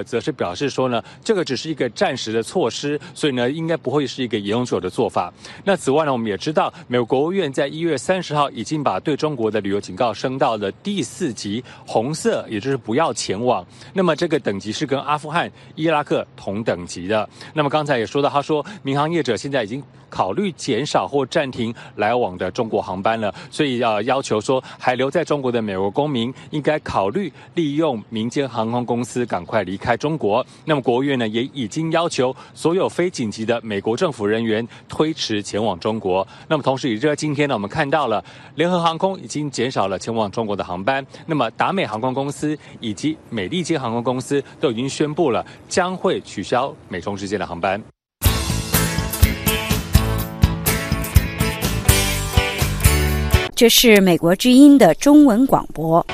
Speaker 16: 则是表示说呢，这个只是一个暂时的措施，所以呢，应该不会是一个永久的做法。那此外呢，我们也知道，美国国务院在一月三十号已经把对中国的旅游警告升到了第四级红色，也就是不要前往。那么这个等级是跟阿富汗、伊拉克同等级的。那么刚才也说到，他说民航业者现在已经考虑减少或暂停来往的中国航班了，所以要要求说还留在中国的美国公民应该考虑利用民间航空公司赶快离开中国。那么国务院呢也已经要求所有非紧急的美国政府人员推迟前往中国。那么同时，也就是今天呢，我们看到了联合航空已经减少了前往中国的航班，那么达美航空公司以及美利坚航空公司都已经宣布了将会取消美中之间的航班。
Speaker 15: 这是美国之音的中文广播。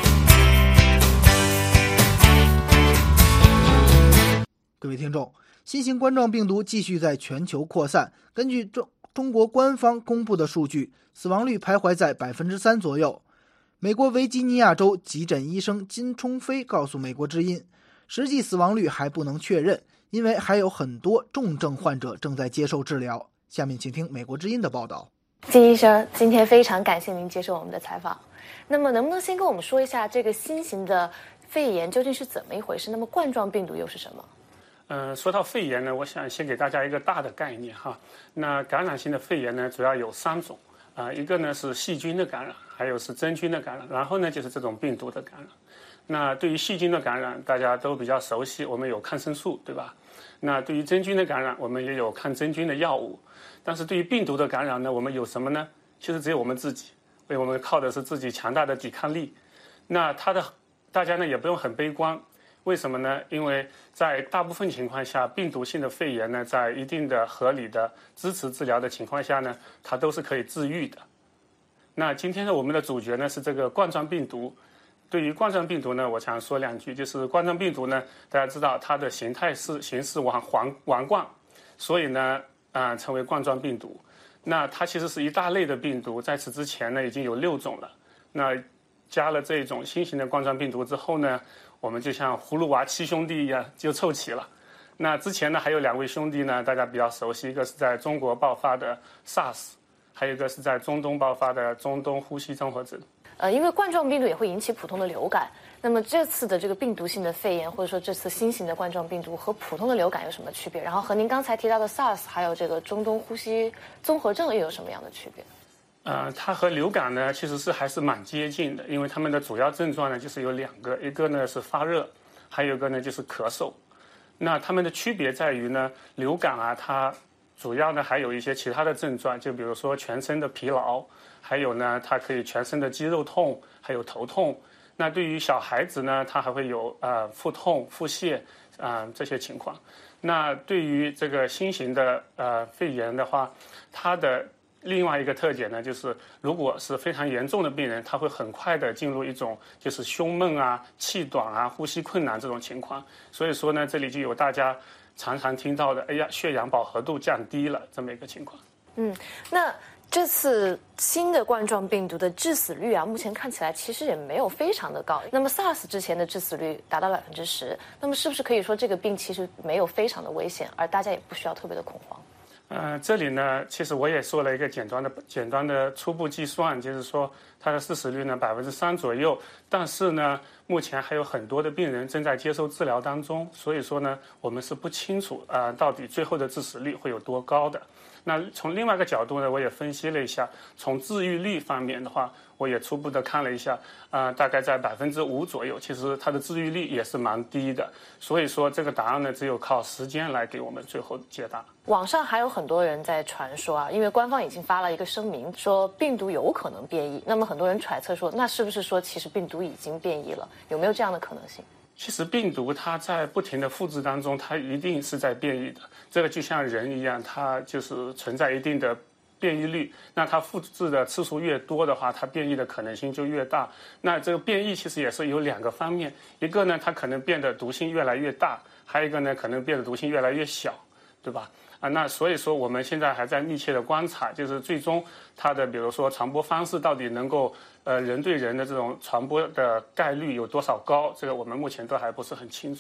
Speaker 5: 各位听众，新型冠状病毒继续在全球扩散。根据中中国官方公布的数据，死亡率徘徊在百分之三左右。美国维吉尼亚州急诊医生金冲飞告诉美国之音，实际死亡率还不能确认，因为还有很多重症患者正在接受治疗。下面请听美国之音的报道。
Speaker 17: 金医生，今天非常感谢您接受我们的采访。那么能不能先跟我们说一下这个新型的肺炎究竟是怎么一回事？那么冠状病毒又是什么？
Speaker 18: 呃，说到肺炎呢，我想先给大家一个大的概念哈。那感染性的肺炎呢，主要有三种啊、呃，一个呢是细菌的感染，还有是真菌的感染，然后呢就是这种病毒的感染。那对于细菌的感染，大家都比较熟悉，我们有抗生素，对吧？那对于真菌的感染，我们也有抗真菌的药物。但是对于病毒的感染呢，我们有什么呢？其实只有我们自己，因为我们靠的是自己强大的抵抗力。那它的大家呢也不用很悲观，为什么呢？因为在大部分情况下，病毒性的肺炎呢，在一定的合理的支持治疗的情况下呢，它都是可以治愈的。那今天呢，我们的主角呢是这个冠状病毒。对于冠状病毒呢，我想说两句，就是冠状病毒呢，大家知道它的形态是形似王皇王冠，所以呢。啊、呃，成为冠状病毒。那它其实是一大类的病毒，在此之前呢已经有六种了。那加了这种新型的冠状病毒之后呢，我们就像葫芦娃七兄弟一样就凑齐了。那之前呢还有两位兄弟呢，大家比较熟悉，一个是在中国爆发的 SARS， 还有一个是在中东爆发的中东呼吸综合症。
Speaker 17: 呃，因为冠状病毒也会引起普通的流感。那么这次的这个病毒性的肺炎，或者说这次新型的冠状病毒和普通的流感有什么区别？然后和您刚才提到的 SARS 还有这个中东呼吸综合症又有什么样的区别？
Speaker 18: 呃，它和流感呢其实是还是蛮接近的，因为它们的主要症状呢就是有两个，一个呢是发热，还有一个呢就是咳嗽。那它们的区别在于呢，流感啊它主要呢还有一些其他的症状，就比如说全身的疲劳，还有呢它可以全身的肌肉痛，还有头痛。那对于小孩子呢，他还会有呃腹痛、腹泻啊、呃、这些情况。那对于这个新型的呃肺炎的话，它的另外一个特点呢，就是如果是非常严重的病人，他会很快的进入一种就是胸闷啊、气短啊、呼吸困难这种情况。所以说呢，这里就有大家常常听到的，哎呀，血氧饱和度降低了这么一个情况。
Speaker 17: 嗯，那。这次新的冠状病毒的致死率啊，目前看起来其实也没有非常的高。那么 SARS 之前的致死率达到百分之十，那么是不是可以说这个病其实没有非常的危险，而大家也不需要特别的恐慌？
Speaker 18: 呃，这里呢，其实我也做了一个简单的、简单的初步计算，就是说它的致死率呢百分之三左右，但是呢，目前还有很多的病人正在接受治疗当中，所以说呢，我们是不清楚啊、呃，到底最后的致死率会有多高的。那从另外一个角度呢，我也分析了一下，从治愈率方面的话，我也初步的看了一下，啊、呃，大概在百分之五左右，其实它的治愈率也是蛮低的。所以说这个答案呢，只有靠时间来给我们最后解答。
Speaker 17: 网上还有很多人在传说啊，因为官方已经发了一个声明，说病毒有可能变异。那么很多人揣测说，那是不是说其实病毒已经变异了？有没有这样的可能性？
Speaker 18: 其实病毒它在不停的复制当中，它一定是在变异的。这个就像人一样，它就是存在一定的变异率。那它复制的次数越多的话，它变异的可能性就越大。那这个变异其实也是有两个方面，一个呢，它可能变得毒性越来越大，还有一个呢，可能变得毒性越来越小，对吧？啊，那所以说我们现在还在密切的观察，就是最终它的比如说传播方式到底能够呃人对人的这种传播的概率有多少高，这个我们目前都还不是很清楚。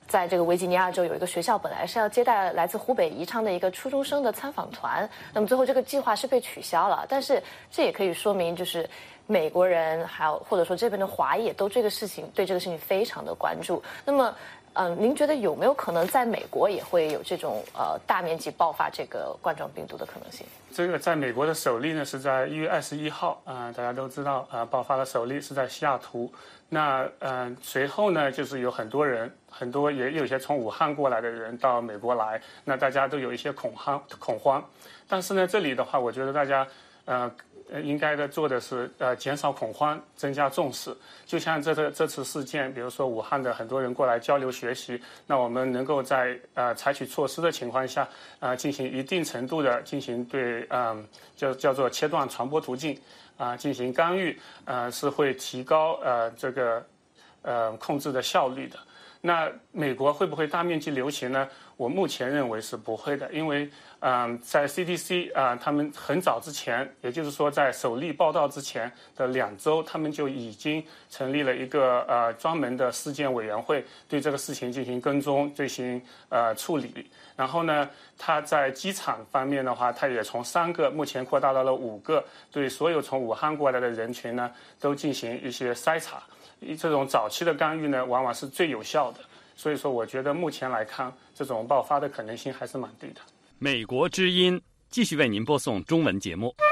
Speaker 17: 在这个维吉尼亚州有一个学校，本来是要接待来自湖北宜昌的一个初中生的参访团，那么最后这个计划是被取消了。但是这也可以说明，就是美国人还有或者说这边的华裔也都这个事情对这个事情非常的关注。那么，嗯、呃，您觉得有没有可能在美国也会有这种呃大面积爆发这个冠状病毒的可能性？
Speaker 18: 这个在美国的首例呢是在一月二十一号啊、呃，大家都知道啊、呃，爆发的首例是在西雅图。那呃，随后呢，就是有很多人，很多也有一些从武汉过来的人到美国来，那大家都有一些恐慌恐慌。但是呢，这里的话，我觉得大家呃应该的做的是呃减少恐慌，增加重视。就像这次这次事件，比如说武汉的很多人过来交流学习，那我们能够在呃采取措施的情况下，呃进行一定程度的进行对嗯、呃、叫叫做切断传播途径。啊，进行干预，呃，是会提高呃这个呃控制的效率的。那美国会不会大面积流行呢？我目前认为是不会的，因为嗯、呃，在 C D C 啊、呃，他们很早之前，也就是说在首例报道之前的两周，他们就已经成立了一个呃专门的事件委员会，对这个事情进行跟踪、进行呃处理。然后呢，他在机场方面的话，他也从三个目前扩大到了五个，对所有从武汉过来的人群呢，都进行一些筛查。这种早期的干预呢，往往是最有效的。所以说，我觉得目前来看，这种爆发的可能性还是蛮低的。
Speaker 3: 美国之音继续为您播送中文节目。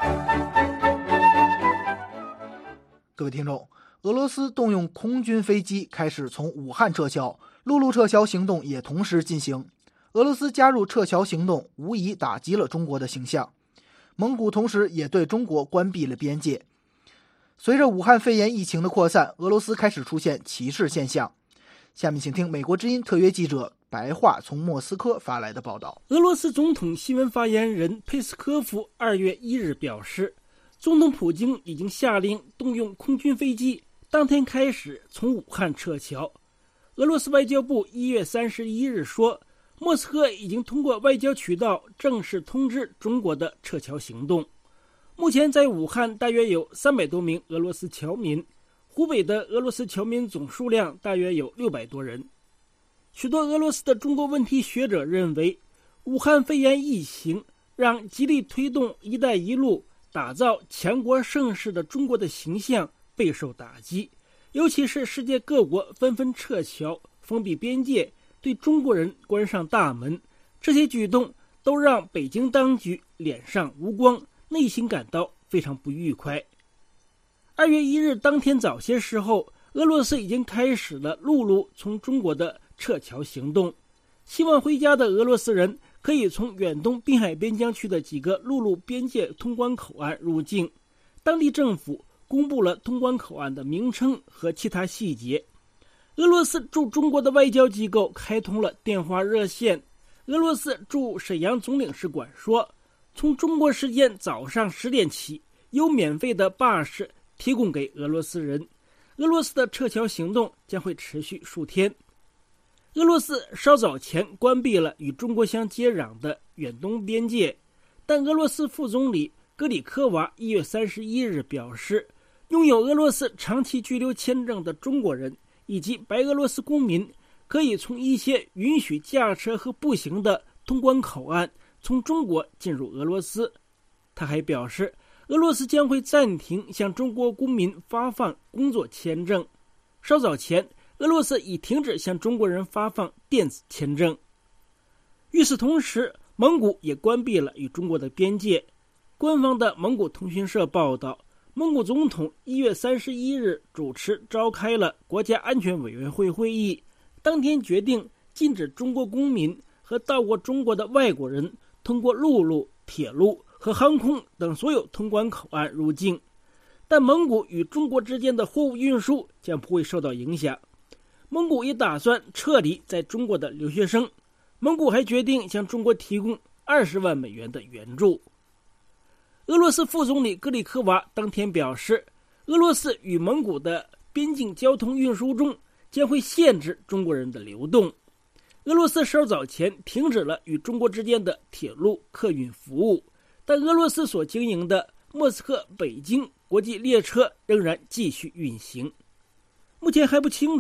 Speaker 5: 各位听众，俄罗斯动用空军飞机开始从武汉撤侨，陆路撤侨行动也同时进行。俄罗斯加入撤侨行动，无疑打击了中国的形象。蒙古同时也对中国关闭了边界。随着武汉肺炎疫情的扩散，俄罗斯开始出现歧视现象。下面请听美国之音特约记者白桦从莫斯科发来的报道。
Speaker 19: 俄罗斯总统新闻发言人佩斯科夫二月一日表示，总统普京已经下令动用空军飞机，当天开始从武汉撤侨。俄罗斯外交部一月三十一日说，莫斯科已经通过外交渠道正式通知中国的撤侨行动。目前在武汉大约有三百多名俄罗斯侨民，湖北的俄罗斯侨民总数量大约有六百多人。许多俄罗斯的中国问题学者认为，武汉肺炎疫情让极力推动“一带一路”打造强国盛世的中国的形象备受打击，尤其是世界各国纷纷撤侨、封闭边界，对中国人关上大门，这些举动都让北京当局脸上无光，内心感到非常不愉快。二月一日当天早些时候，俄罗斯已经开始了陆路从中国的撤侨行动。希望回家的俄罗斯人可以从远东滨海边疆区的几个陆路边界通关口岸入境。当地政府公布了通关口岸的名称和其他细节。俄罗斯驻中国的外交机构开通了电话热线。俄罗斯驻沈阳总领事馆说，从中国时间早上十点起，有免费的巴士提供给俄罗斯人。俄罗斯的撤侨行动将会持续数天。俄罗斯稍早前关闭了与中国相接壤的远东边界，但俄罗斯副总理格里科娃一月三十一日表示，拥有俄罗斯长期居留签证的中国人以及白俄罗斯公民可以从一些允许驾车和步行的通关口岸从中国进入俄罗斯。他还表示，俄罗斯将会暂停向中国公民发放工作签证。稍早前，俄罗斯已停止向中国人发放电子签证。与此同时，蒙古也关闭了与中国的边界。官方的蒙古通讯社报道，蒙古总统一月三十一日主持召开了国家安全委员会会议，当天决定禁止中国公民和到过中国的外国人通过陆路、铁路和航空等所有通关口岸入境，但蒙古与中国之间的货物运输将不会受到影响。蒙古也打算撤离在中国的留学生。蒙古还决定向中国提供二十万美元的援助。俄罗斯副总理格里科娃当天表示，俄罗斯与蒙古的边境交通运输中将会限制中国人的流动。俄罗斯稍早前停止了与中国之间的铁路客运服务，但俄罗斯所经营的莫斯科北京国际列车仍然继续运行。目前还不清楚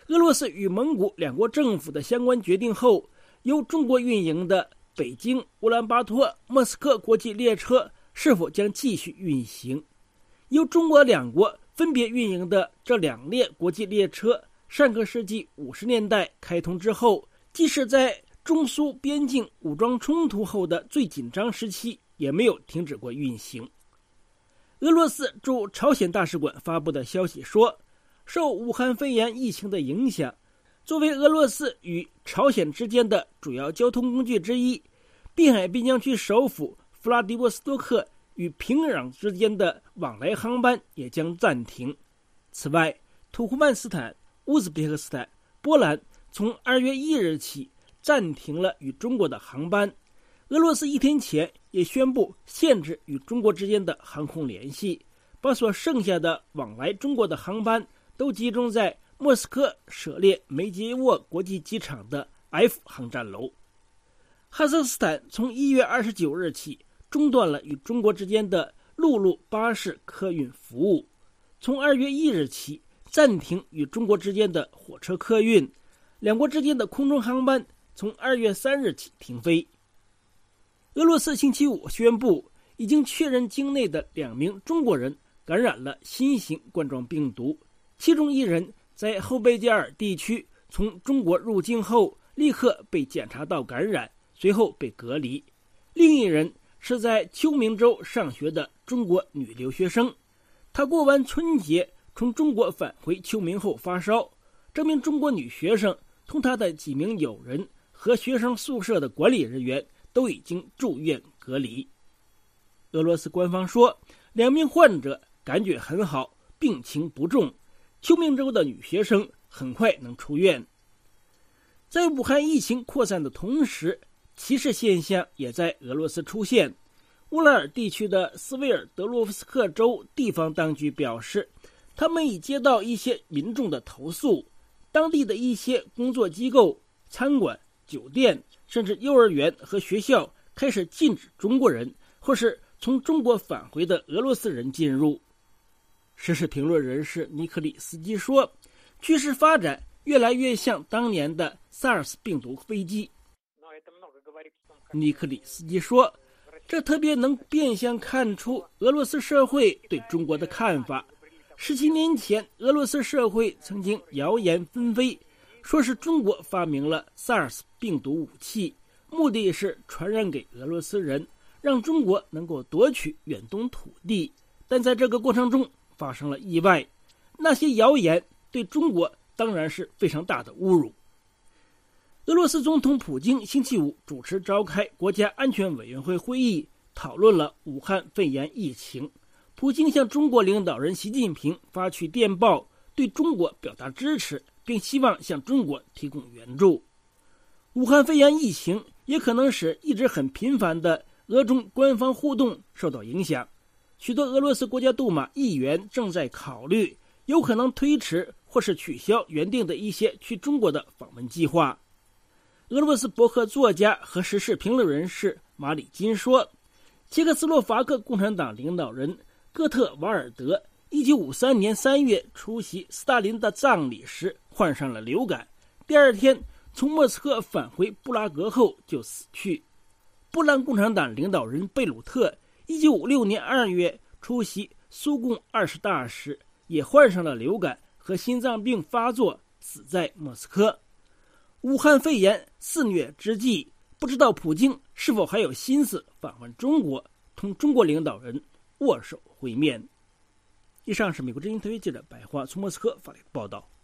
Speaker 19: 俄罗斯与蒙古两国政府的相关决定后，由中国运营的北京、乌兰巴托、莫斯科国际列车是否将继续运行？由中国两国分别运营的这两列国际列车，上个世纪五十年代开通之后，即使在中苏边境武装冲突后的最紧张时期，也没有停止过运行。俄罗斯驻朝鲜大使馆发布的消息说，受武汉肺炎疫情的影响，作为俄罗斯与朝鲜之间的主要交通工具之一，滨海边疆区首府弗拉迪沃斯托克与平壤之间的往来航班也将暂停。此外，土库曼斯坦、乌兹别克斯坦、波兰从二月一日起暂停了与中国的航班。俄罗斯一天前也宣布限制与中国之间的航空联系，把所剩下的往来中国的航班都集中在莫斯科舍列梅捷沃国际机场的 F 航站楼。哈萨克斯坦从一月二十九日起中断了与中国之间的陆路巴士客运服务，从二月一日起暂停与中国之间的火车客运，两国之间的空中航班从二月三日起停飞。俄罗斯星期五宣布，已经确认境内的两名中国人感染了新型冠状病毒，其中一人在后贝加尔地区从中国入境后立刻被检查到感染，随后被隔离。另一人是在秋明州上学的中国女留学生，她过完春节从中国返回秋明后发烧。这名中国女学生同她的几名友人和学生宿舍的管理人员都已经住院隔离。俄罗斯官方说，两名患者感觉很好，病情不重，秋明州的女学生很快能出院。在武汉疫情扩散的同时，歧视现象也在俄罗斯出现。乌拉尔地区的斯维尔德洛夫斯克州地方当局表示，他们已接到一些民众的投诉，当地的一些工作机构、餐馆、酒店甚至幼儿园和学校开始禁止中国人或是从中国返回的俄罗斯人进入。时事评论人士尼克里斯基说，趋势发展越来越像当年的 SARS 病毒危机。尼克里斯基说，这特别能变相看出俄罗斯社会对中国的看法。十七年前，俄罗斯社会曾经谣言纷飞，说是中国发明了 SARS 病毒武器，目的是传染给俄罗斯人，让中国能够夺取远东土地。但在这个过程中发生了意外，那些谣言对中国当然是非常大的侮辱。俄罗斯总统普京星期五主持召开国家安全委员会会议，讨论了武汉肺炎疫情。普京向中国领导人习近平发去电报，对中国表达支持，并希望向中国提供援助。武汉肺炎疫情也可能使一直很频繁的俄中官方互动受到影响。许多俄罗斯国家杜马议员正在考虑有可能推迟或是取消原定的一些去中国的访问计划。俄罗斯博客作家和时事评论人士马里金说，捷克斯洛伐克共产党领导人哥特瓦尔德一九五三年三月出席斯大林的葬礼时患上了流感，第二天从莫斯科返回布拉格后就死去。波兰共产党领导人贝鲁特一九五六年二月出席苏共二十大时也患上了流感和心脏病发作，死在莫斯科。武汉肺炎肆虐之际，不知道普京是否还有心思访问中国，同中国领导人握手会面。以上是美国之音特约记者白桦从莫斯科发来的报道。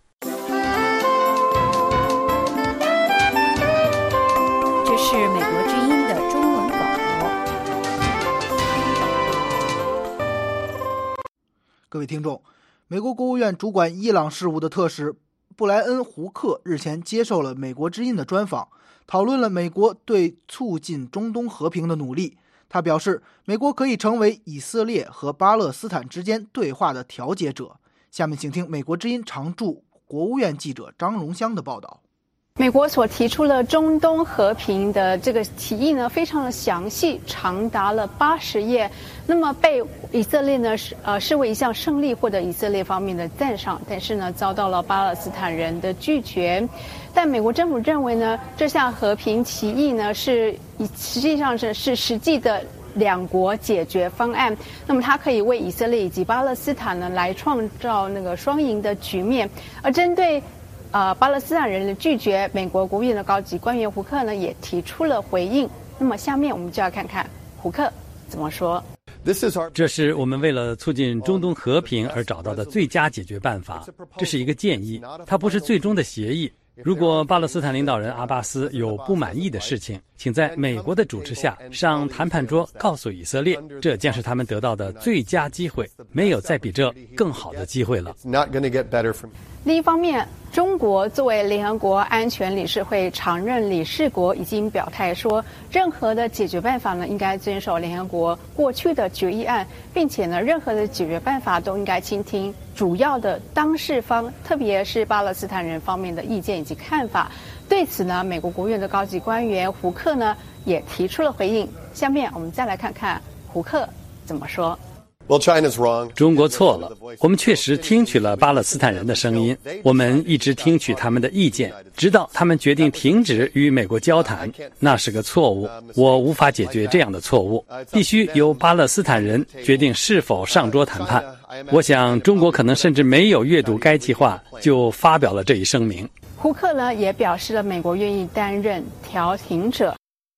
Speaker 15: 这是美国之音的中文广
Speaker 5: 播。各位听众，美国国务院主管伊朗事务的特使布莱恩·胡克日前接受了美国之音的专访，讨论了美国对促进中东和平的努力。他表示，美国可以成为以色列和巴勒斯坦之间对话的调解者。下面请听美国之音常驻国务院记者张荣香的报道。
Speaker 20: 美国所提出了中东和平的这个提议呢，非常的详细，长达了八十页。那么被以色列呢是呃视为一项胜利，获得以色列方面的赞赏，但是呢遭到了巴勒斯坦人的拒绝。但美国政府认为呢，这项和平提议呢是实际上是是实际的两国解决方案。那么它可以为以色列以及巴勒斯坦呢来创造那个双赢的局面。而针对呃，巴勒斯坦人的拒绝，美国国务院的高级官员胡克呢也提出了回应。那么下面我们就要看看胡克怎么说。
Speaker 3: 这是我们为了促进中东和平而找到的最佳解决办法，这是一个建议，它不是最终的协议。如果巴勒斯坦领导人阿巴斯有不满意的事情，请在美国的主持下上谈判桌告诉以色列，这将是他们得到的最佳机会，没有再比这更好的机会了。
Speaker 20: 另一方面，中国作为联合国安全理事会常任理事国，已经表态说，任何的解决办法呢，应该遵守联合国过去的决议案，并且呢，任何的解决办法都应该倾听主要的当事方，特别是巴勒斯坦人方面的意见以及看法。对此呢，美国国务院的高级官员胡克呢也提出了回应。下面我们再来看看胡克怎么说。
Speaker 3: 中国错了，我们确实听取了巴勒斯坦人的声音，我们一直听取他们的意见，直到他们决定停止与美国交谈，那是个错误，我无法解决这样的错误，必须由巴勒斯坦人决定是否上桌谈判。我想中国可能甚至没有阅读该计划就发表了这一声明。
Speaker 20: 胡克呢也表示了美国愿意担任调停者。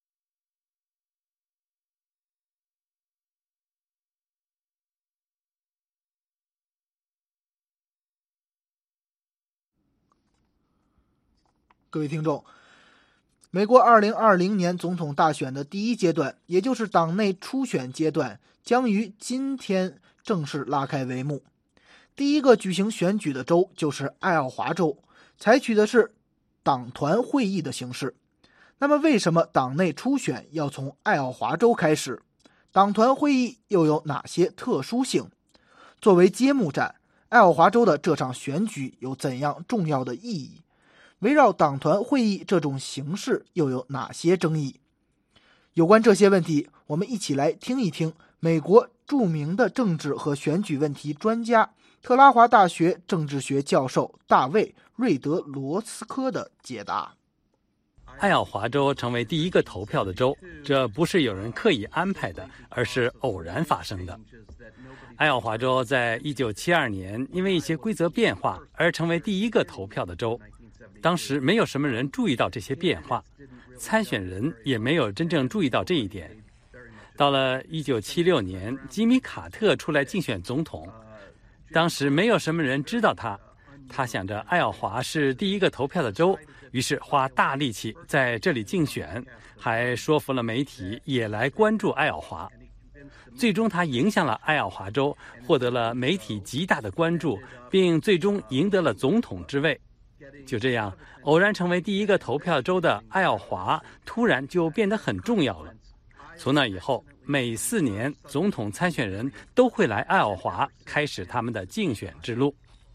Speaker 5: 各位听众，美国二零二零年总统大选的第一阶段，也就是党内初选阶段，将于今天正式拉开帷幕。第一个举行选举的州就是爱奥华州，采取的是党团会议的形式。那么为什么党内初选要从爱奥华州开始？党团会议又有哪些特殊性？作为揭幕战，爱奥华州的这场选举有怎样重要的意义？围绕党团会议这种形式又有哪些争议？有关这些问题，我们一起来听一听美国著名的政治和选举问题专家、特拉华大学政治学教授大卫·瑞德罗斯科的解答。
Speaker 3: 爱奥华州成为第一个投票的州，这不是有人刻意安排的，而是偶然发生的。爱奥华州在一九七二年因为一些规则变化而成为第一个投票的州。当时没有什么人注意到这些变化，参选人也没有真正注意到这一点。到了一九七六年，吉米·卡特出来竞选总统，当时没有什么人知道他。他想着爱奥华是第一个投票的州，于是花大力气在这里竞选，还说服了媒体也来关注爱奥华。最终他影响了爱奥华州，获得了媒体极大的关注，并最终赢得了总统之位。就这样，偶然成为第一个投票州的爱奥华突然就变得很重要了。从那以后，每四年总统参选人都会来爱奥华开始他们的竞选之路。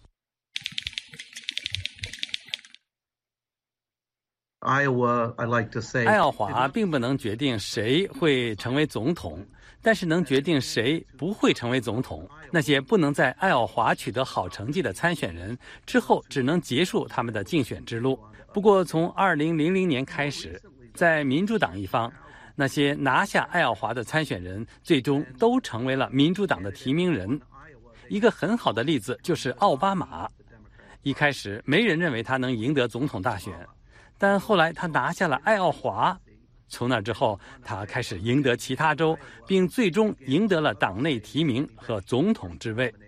Speaker 21: Iowa, I like to say,
Speaker 3: 爱奥华并不能决定谁会成为总统，但是能决定谁不会成为总统。那些不能在爱奥华取得好成绩的参选人，之后只能结束他们的竞选之路。不过，从二零零零年开始，在民主党一方，那些拿下爱奥华的参选人，最终都成为了民主党的提名人。一个很好的例子就是奥巴马。一开始，没人认为他能赢得总统大选。但后来他拿下了爱奥华，从那之后，他开始赢得其他州，并最终赢得了党内提名和总统之位。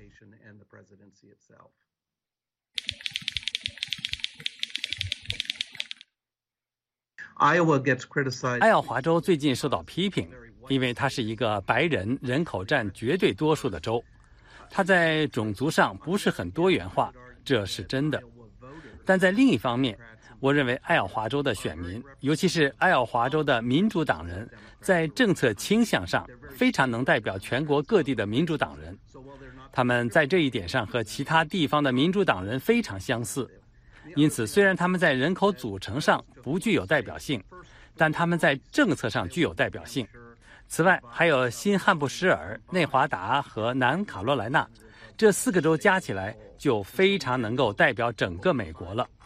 Speaker 21: Iowa gets criticized.
Speaker 3: 爱奥华州最近受到批评，因为它是一个白人人口占绝对多数的州，它在种族上不是很多元化，这是真的。但在另一方面，我认为爱奥华州的选民，尤其是爱奥华州的民主党人，在政策倾向上非常能代表全国各地的民主党人。他们在这一点上和其他地方的民主党人非常相似。 因此虽然他们在人口组成上不具有代表性，但他们在政策上具有代表性。此外，还有新罕布什尔、内华达和南卡罗来纳，这四个州加起来就非常能够代表整个美国了。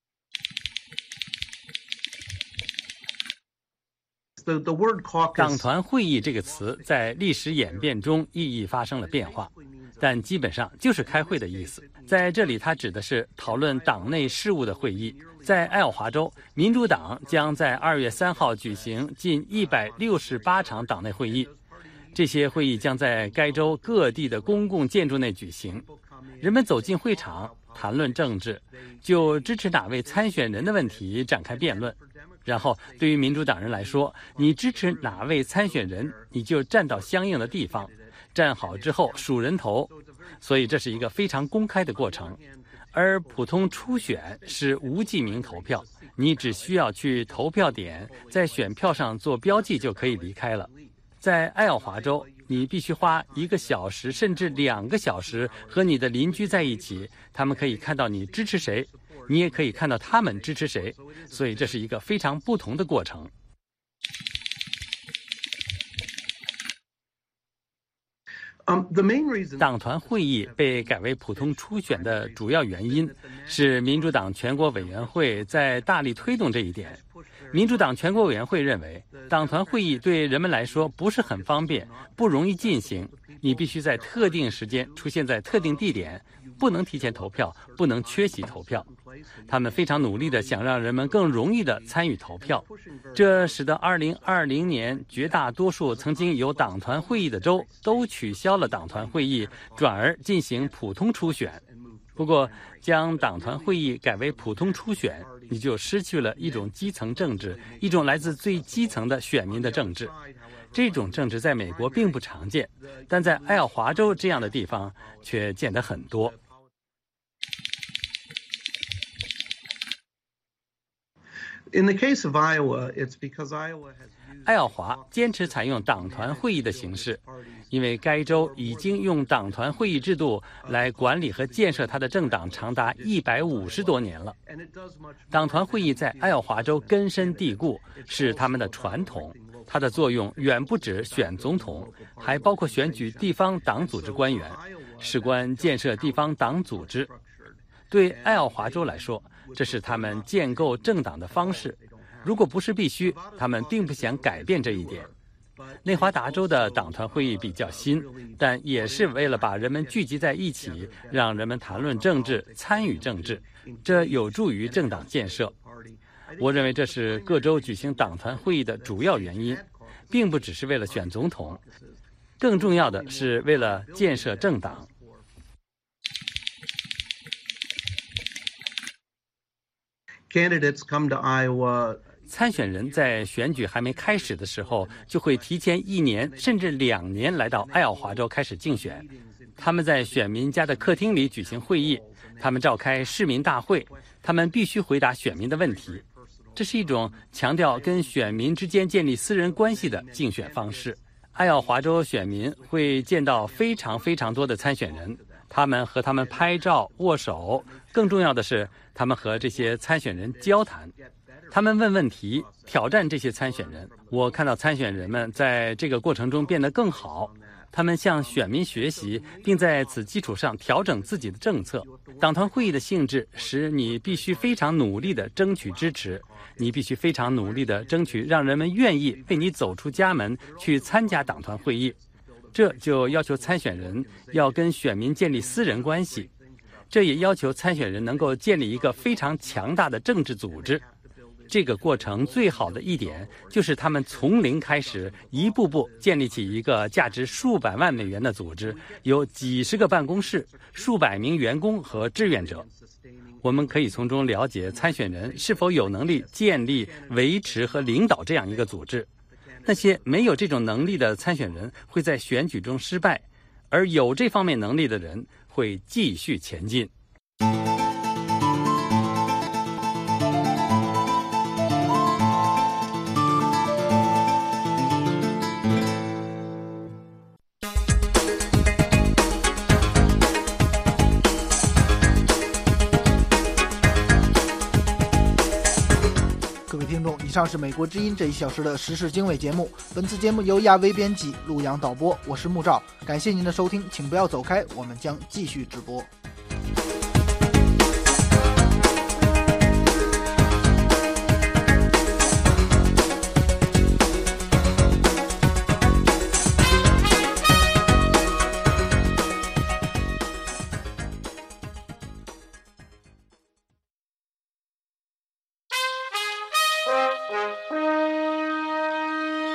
Speaker 3: 党团会议这个词在历史演变中意义发生了变化，但基本上就是开会的意思。在这里，它指的是讨论党内事务的会议。在爱奥华州，民主党将在二月三号举行近一百六十八场党内会议，这些会议将在该州各地的公共建筑内举行。人们走进会场，谈论政治，就支持哪位参选人的问题展开辩论。然后，对于民主党人来说，你支持哪位参选人，你就站到相应的地方，站好之后数人头。所以这是一个非常公开的过程。而普通初选是无记名投票，你只需要去投票点，在选票上做标记就可以离开了。在爱奥华州，你必须花一个小时甚至两个小时和你的邻居在一起，他们可以看到你支持谁，你也可以看到他们支持谁，所以这是一个非常不同的过程。党团会议被改为普通初选的主要原因是民主党全国委员会在大力推动这一点。民主党全国委员会认为，党团会议对人们来说不是很方便，不容易进行，你必须在特定时间出现在特定地点，不能提前投票，不能缺席投票。他们非常努力地想让人们更容易地参与投票，这使得二零二零年绝大多数曾经有党团会议的州都取消了党团会议，转而进行普通初选。不过，将党团会议改为普通初选，你就失去了一种基层政治，一种来自最基层的选民的政治。这种政治在美国并不常见，但在爱奥华州这样的地方却见得很多。
Speaker 21: In the case of Iowa, it's because Iowa has
Speaker 3: 爱奥华坚持采用党团会议的形式，因为该州已经用党团会议制度来管理和建设它的政党长达一百五十多年了。党团会议在爱奥华州根深蒂固，是他们的传统。它的作用远不止选总统，还包括选举地方党组织官员，事关建设地方党组织。对爱奥华州来说，这是他们建构政党的方式。如果不是必须，他们并不想改变这一点。内华达州的党团会议比较新，但也是为了把人们聚集在一起，让人们谈论政治、参与政治，这有助于政党建设。我认为这是各州举行党团会议的主要原因，并不只是为了选总统，更重要的是为了建设政党。
Speaker 21: Candidates come to Iowa.
Speaker 3: 参选人在选举还没开始的时候，就会提前一年甚至两年来到爱奥华州开始竞选。他们在选民家的客厅里举行会议，他们召开市民大会，他们必须回答选民的问题。这是一种强调跟选民之间建立私人关系的竞选方式。爱奥华州选民会见到非常非常多的参选人，他们和他们拍照、握手，更重要的是，他们和这些参选人交谈。他们问问题，挑战这些参选人。我看到参选人们在这个过程中变得更好，他们向选民学习，并在此基础上调整自己的政策。党团会议的性质使你必须非常努力地争取支持，你必须非常努力地争取让人们愿意为你走出家门去参加党团会议。这就要求参选人要跟选民建立私人关系，这也要求参选人能够建立一个非常强大的政治组织。这个过程最好的一点就是他们从零开始，一步步建立起一个价值数百万美元的组织，有几十个办公室，数百名员工和志愿者。我们可以从中了解参选人是否有能力建立、维持和领导这样一个组织。那些没有这种能力的参选人会在选举中失败，而有这方面能力的人会继续前进。
Speaker 5: 上是美国之音这一小时的时事经纬节目，本次节目由亚威编辑，陆阳导播，我是穆照，感谢您的收听，请不要走开，我们将继续直播。